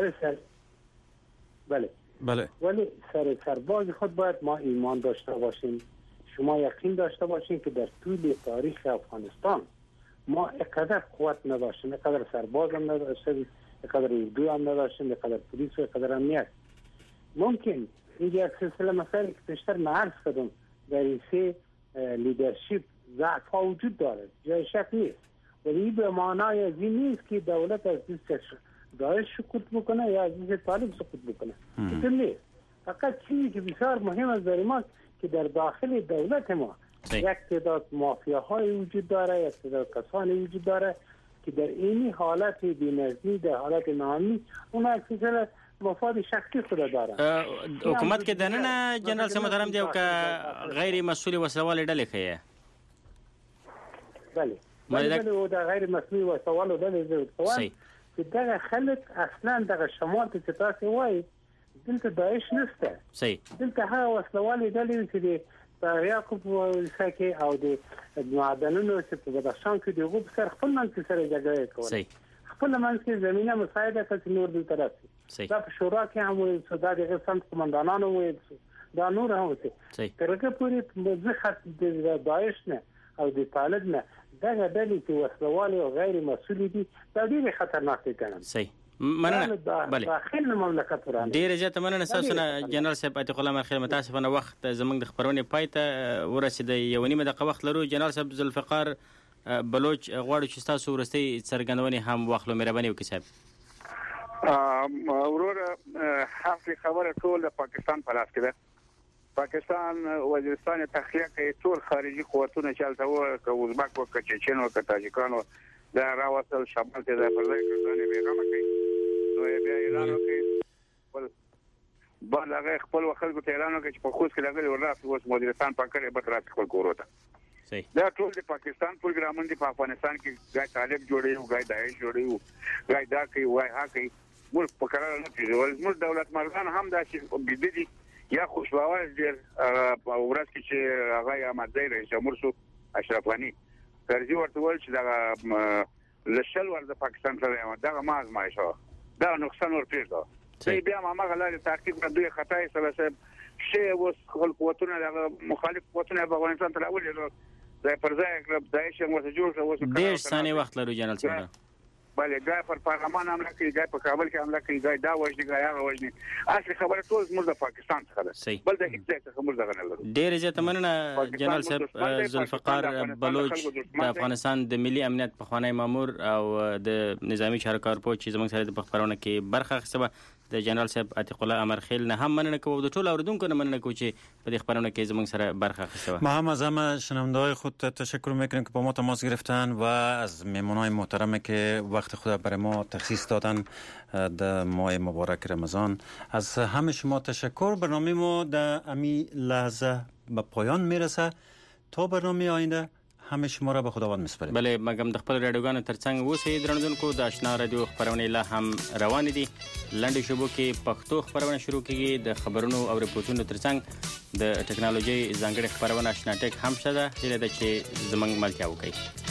بله بله ولی سر سرباز خود باید ما ایمان داشته باشیم. شما یقین داشته باشین که در طول تاریخ افغانستان ما اقدر قوت نداشتیم، اقدر سرباز هم نداشتیم، اقدر اردو هم نداشتیم، اقدر پلیس و اقدر امنیت. ممکن اینجا یک سلسله مسائلی که پیشتر من عرض کردم در این سه لیدرشپ ضعف ها وجود داره، جای شک نیست، ولی این به معنای از این نیست که دولت از دست داعش سقوط بکنه یا از دست طالب سقوط بکنه. اینطور نیست. فقط چیزی که بسیار مهم است در ما که در داخل دولت ما یک تعداد مافیاهای وجود داره، یک تعداد کسانی وجود داره که در این حالت بی‌نظمی، در حالت ناامنی اون اکثر مفاد شخصی خود داره. حکومت کې دننه جنرال سم محترم دی او که غیر مسئول وسوال ډلې خيه. بله بله او دا غیر مسئول وسوال ډلې زه سوال چې دا خلک اصلا د شمال ته تاسو وایي دلته داعش نشته. صحیح. دلته هغه وسوال ډلې چې په یعقوب وسکه او د معدنونو چې په بدخشان کې دغه سر خپل منځ سره جګړه کوي. صحیح. خپل منځ کې زمينه مساعده کوي نور دل طرف. صحیح. دا په شورا کې هم وي صدا دغه سم قومندانانو وي دا نور هم وي. صحیح. ترګه پوری مزخت د داعش نه او د طالب نه دا ډلې چې وسوال او غیر مسؤل دي دا ډېر خطرناک دي کنه. صحیح. مننه. بله. داخل مملکت ورانه. ډېر زیات مننه تاسو نه جنرال صاحب عتیق الله مرخیل متاسفانه وخت زمنګ د خبرونه پای ته ورسېد. یو نیمه دقیقه وخت لرو. جنرال صاحب ذوالفقار بلوچ غواړو چې تاسو ورستي څرګندونې هم واخلو مهرباني وکړئ صاحب. ورور حافظ خبره ټول د پاکستان په لاس کې ده. پاکستان وزیرستان تخلیه کوي ټول خارجي قوتونه چلته و که ازبک و که چچن و که تاجکان و دا راوصل شمال ته د پرځای کړنې بیغمه کوي. نو بیا اعلان وکړي خپل بل هغه خپل خلکو ته اعلان وکړي چې په خوست کې لګل ورته اوس وزیرستان پکړې به تر خپل کوروته. صحیح. دا ټول د پاکستان پروګرامونه په افغانستان کې ګای طالب جوړي او ګای داعش جوړي او ګای دا کوي وای ها کوي موږ په قرار نه پیژو. ولې دولت مرغان هم دا چې بيدي یا خوشباور دي په ورځ کې چې هغه اماده رئیس جمهور شو اشرف غنی فرضي ورته ول چې دا لشل ور د پاکستان سره دا ما ازمایشه دا نقصان ورپېږي. چې بیا ما غلاره تحقیق د دوی خطای سره سره شی اوس خپل قوتونه د مخالف قوتونه په افغانستان ته راولي دا پرځای داعش موږ جوړ اوس ډېر ثانیه وخت لرو جنرال صاحب. بله ګای پر پارلمان حمله کوي، ګای په کابل کې حمله کوي، ګای دا وژني، ګای هغه وژني. اصلي خبره ټول زموږ د پاکستان څخه ده. بل د هیڅ ځای څخه موږ دغه نه لرو. ډېر زیاته مننه جنرال صاحب ذوالفقار بلوچ د افغانستان د ملي امنیت پخوانی مامور او د نظامی چارو کارپوه چې زموږ سره د خبرونه کې برخه اخیسته. د جنرال صاحب عتیق الله امرخیل نه هم مننه کوم د ټول اوریدونکو نه مننه کوم چې په دې خبرونه کې زموږ سره برخه اخیسته. ما هم از همه شنونده‌های خود تشکر میکنیم که با ما تماس گرفتن و از مهمانان محترمی که وقت وقت خود برای ما تخصیص دادن در ماه مبارک رمضان. از همه شما تشکر. برنامه ما در امی لحظه به پایان میرسه. تا برنامه آینده همه شما را به خداوند میسپاریم. بله، مګم د خپل رادیوګانو ترڅنګ اوسئ درنوونکو. د آشنا رادیو خبرونه لا هم روان دي. لنډ شبو کې پښتو خبرونه شروع کیږي. د خبرونو او ریپورتونو ترڅنګ د ټکنالوژي ځانګړي خبرونه آشنا ټک هم شته. چې د چې زمنګ ملتیا وکړي.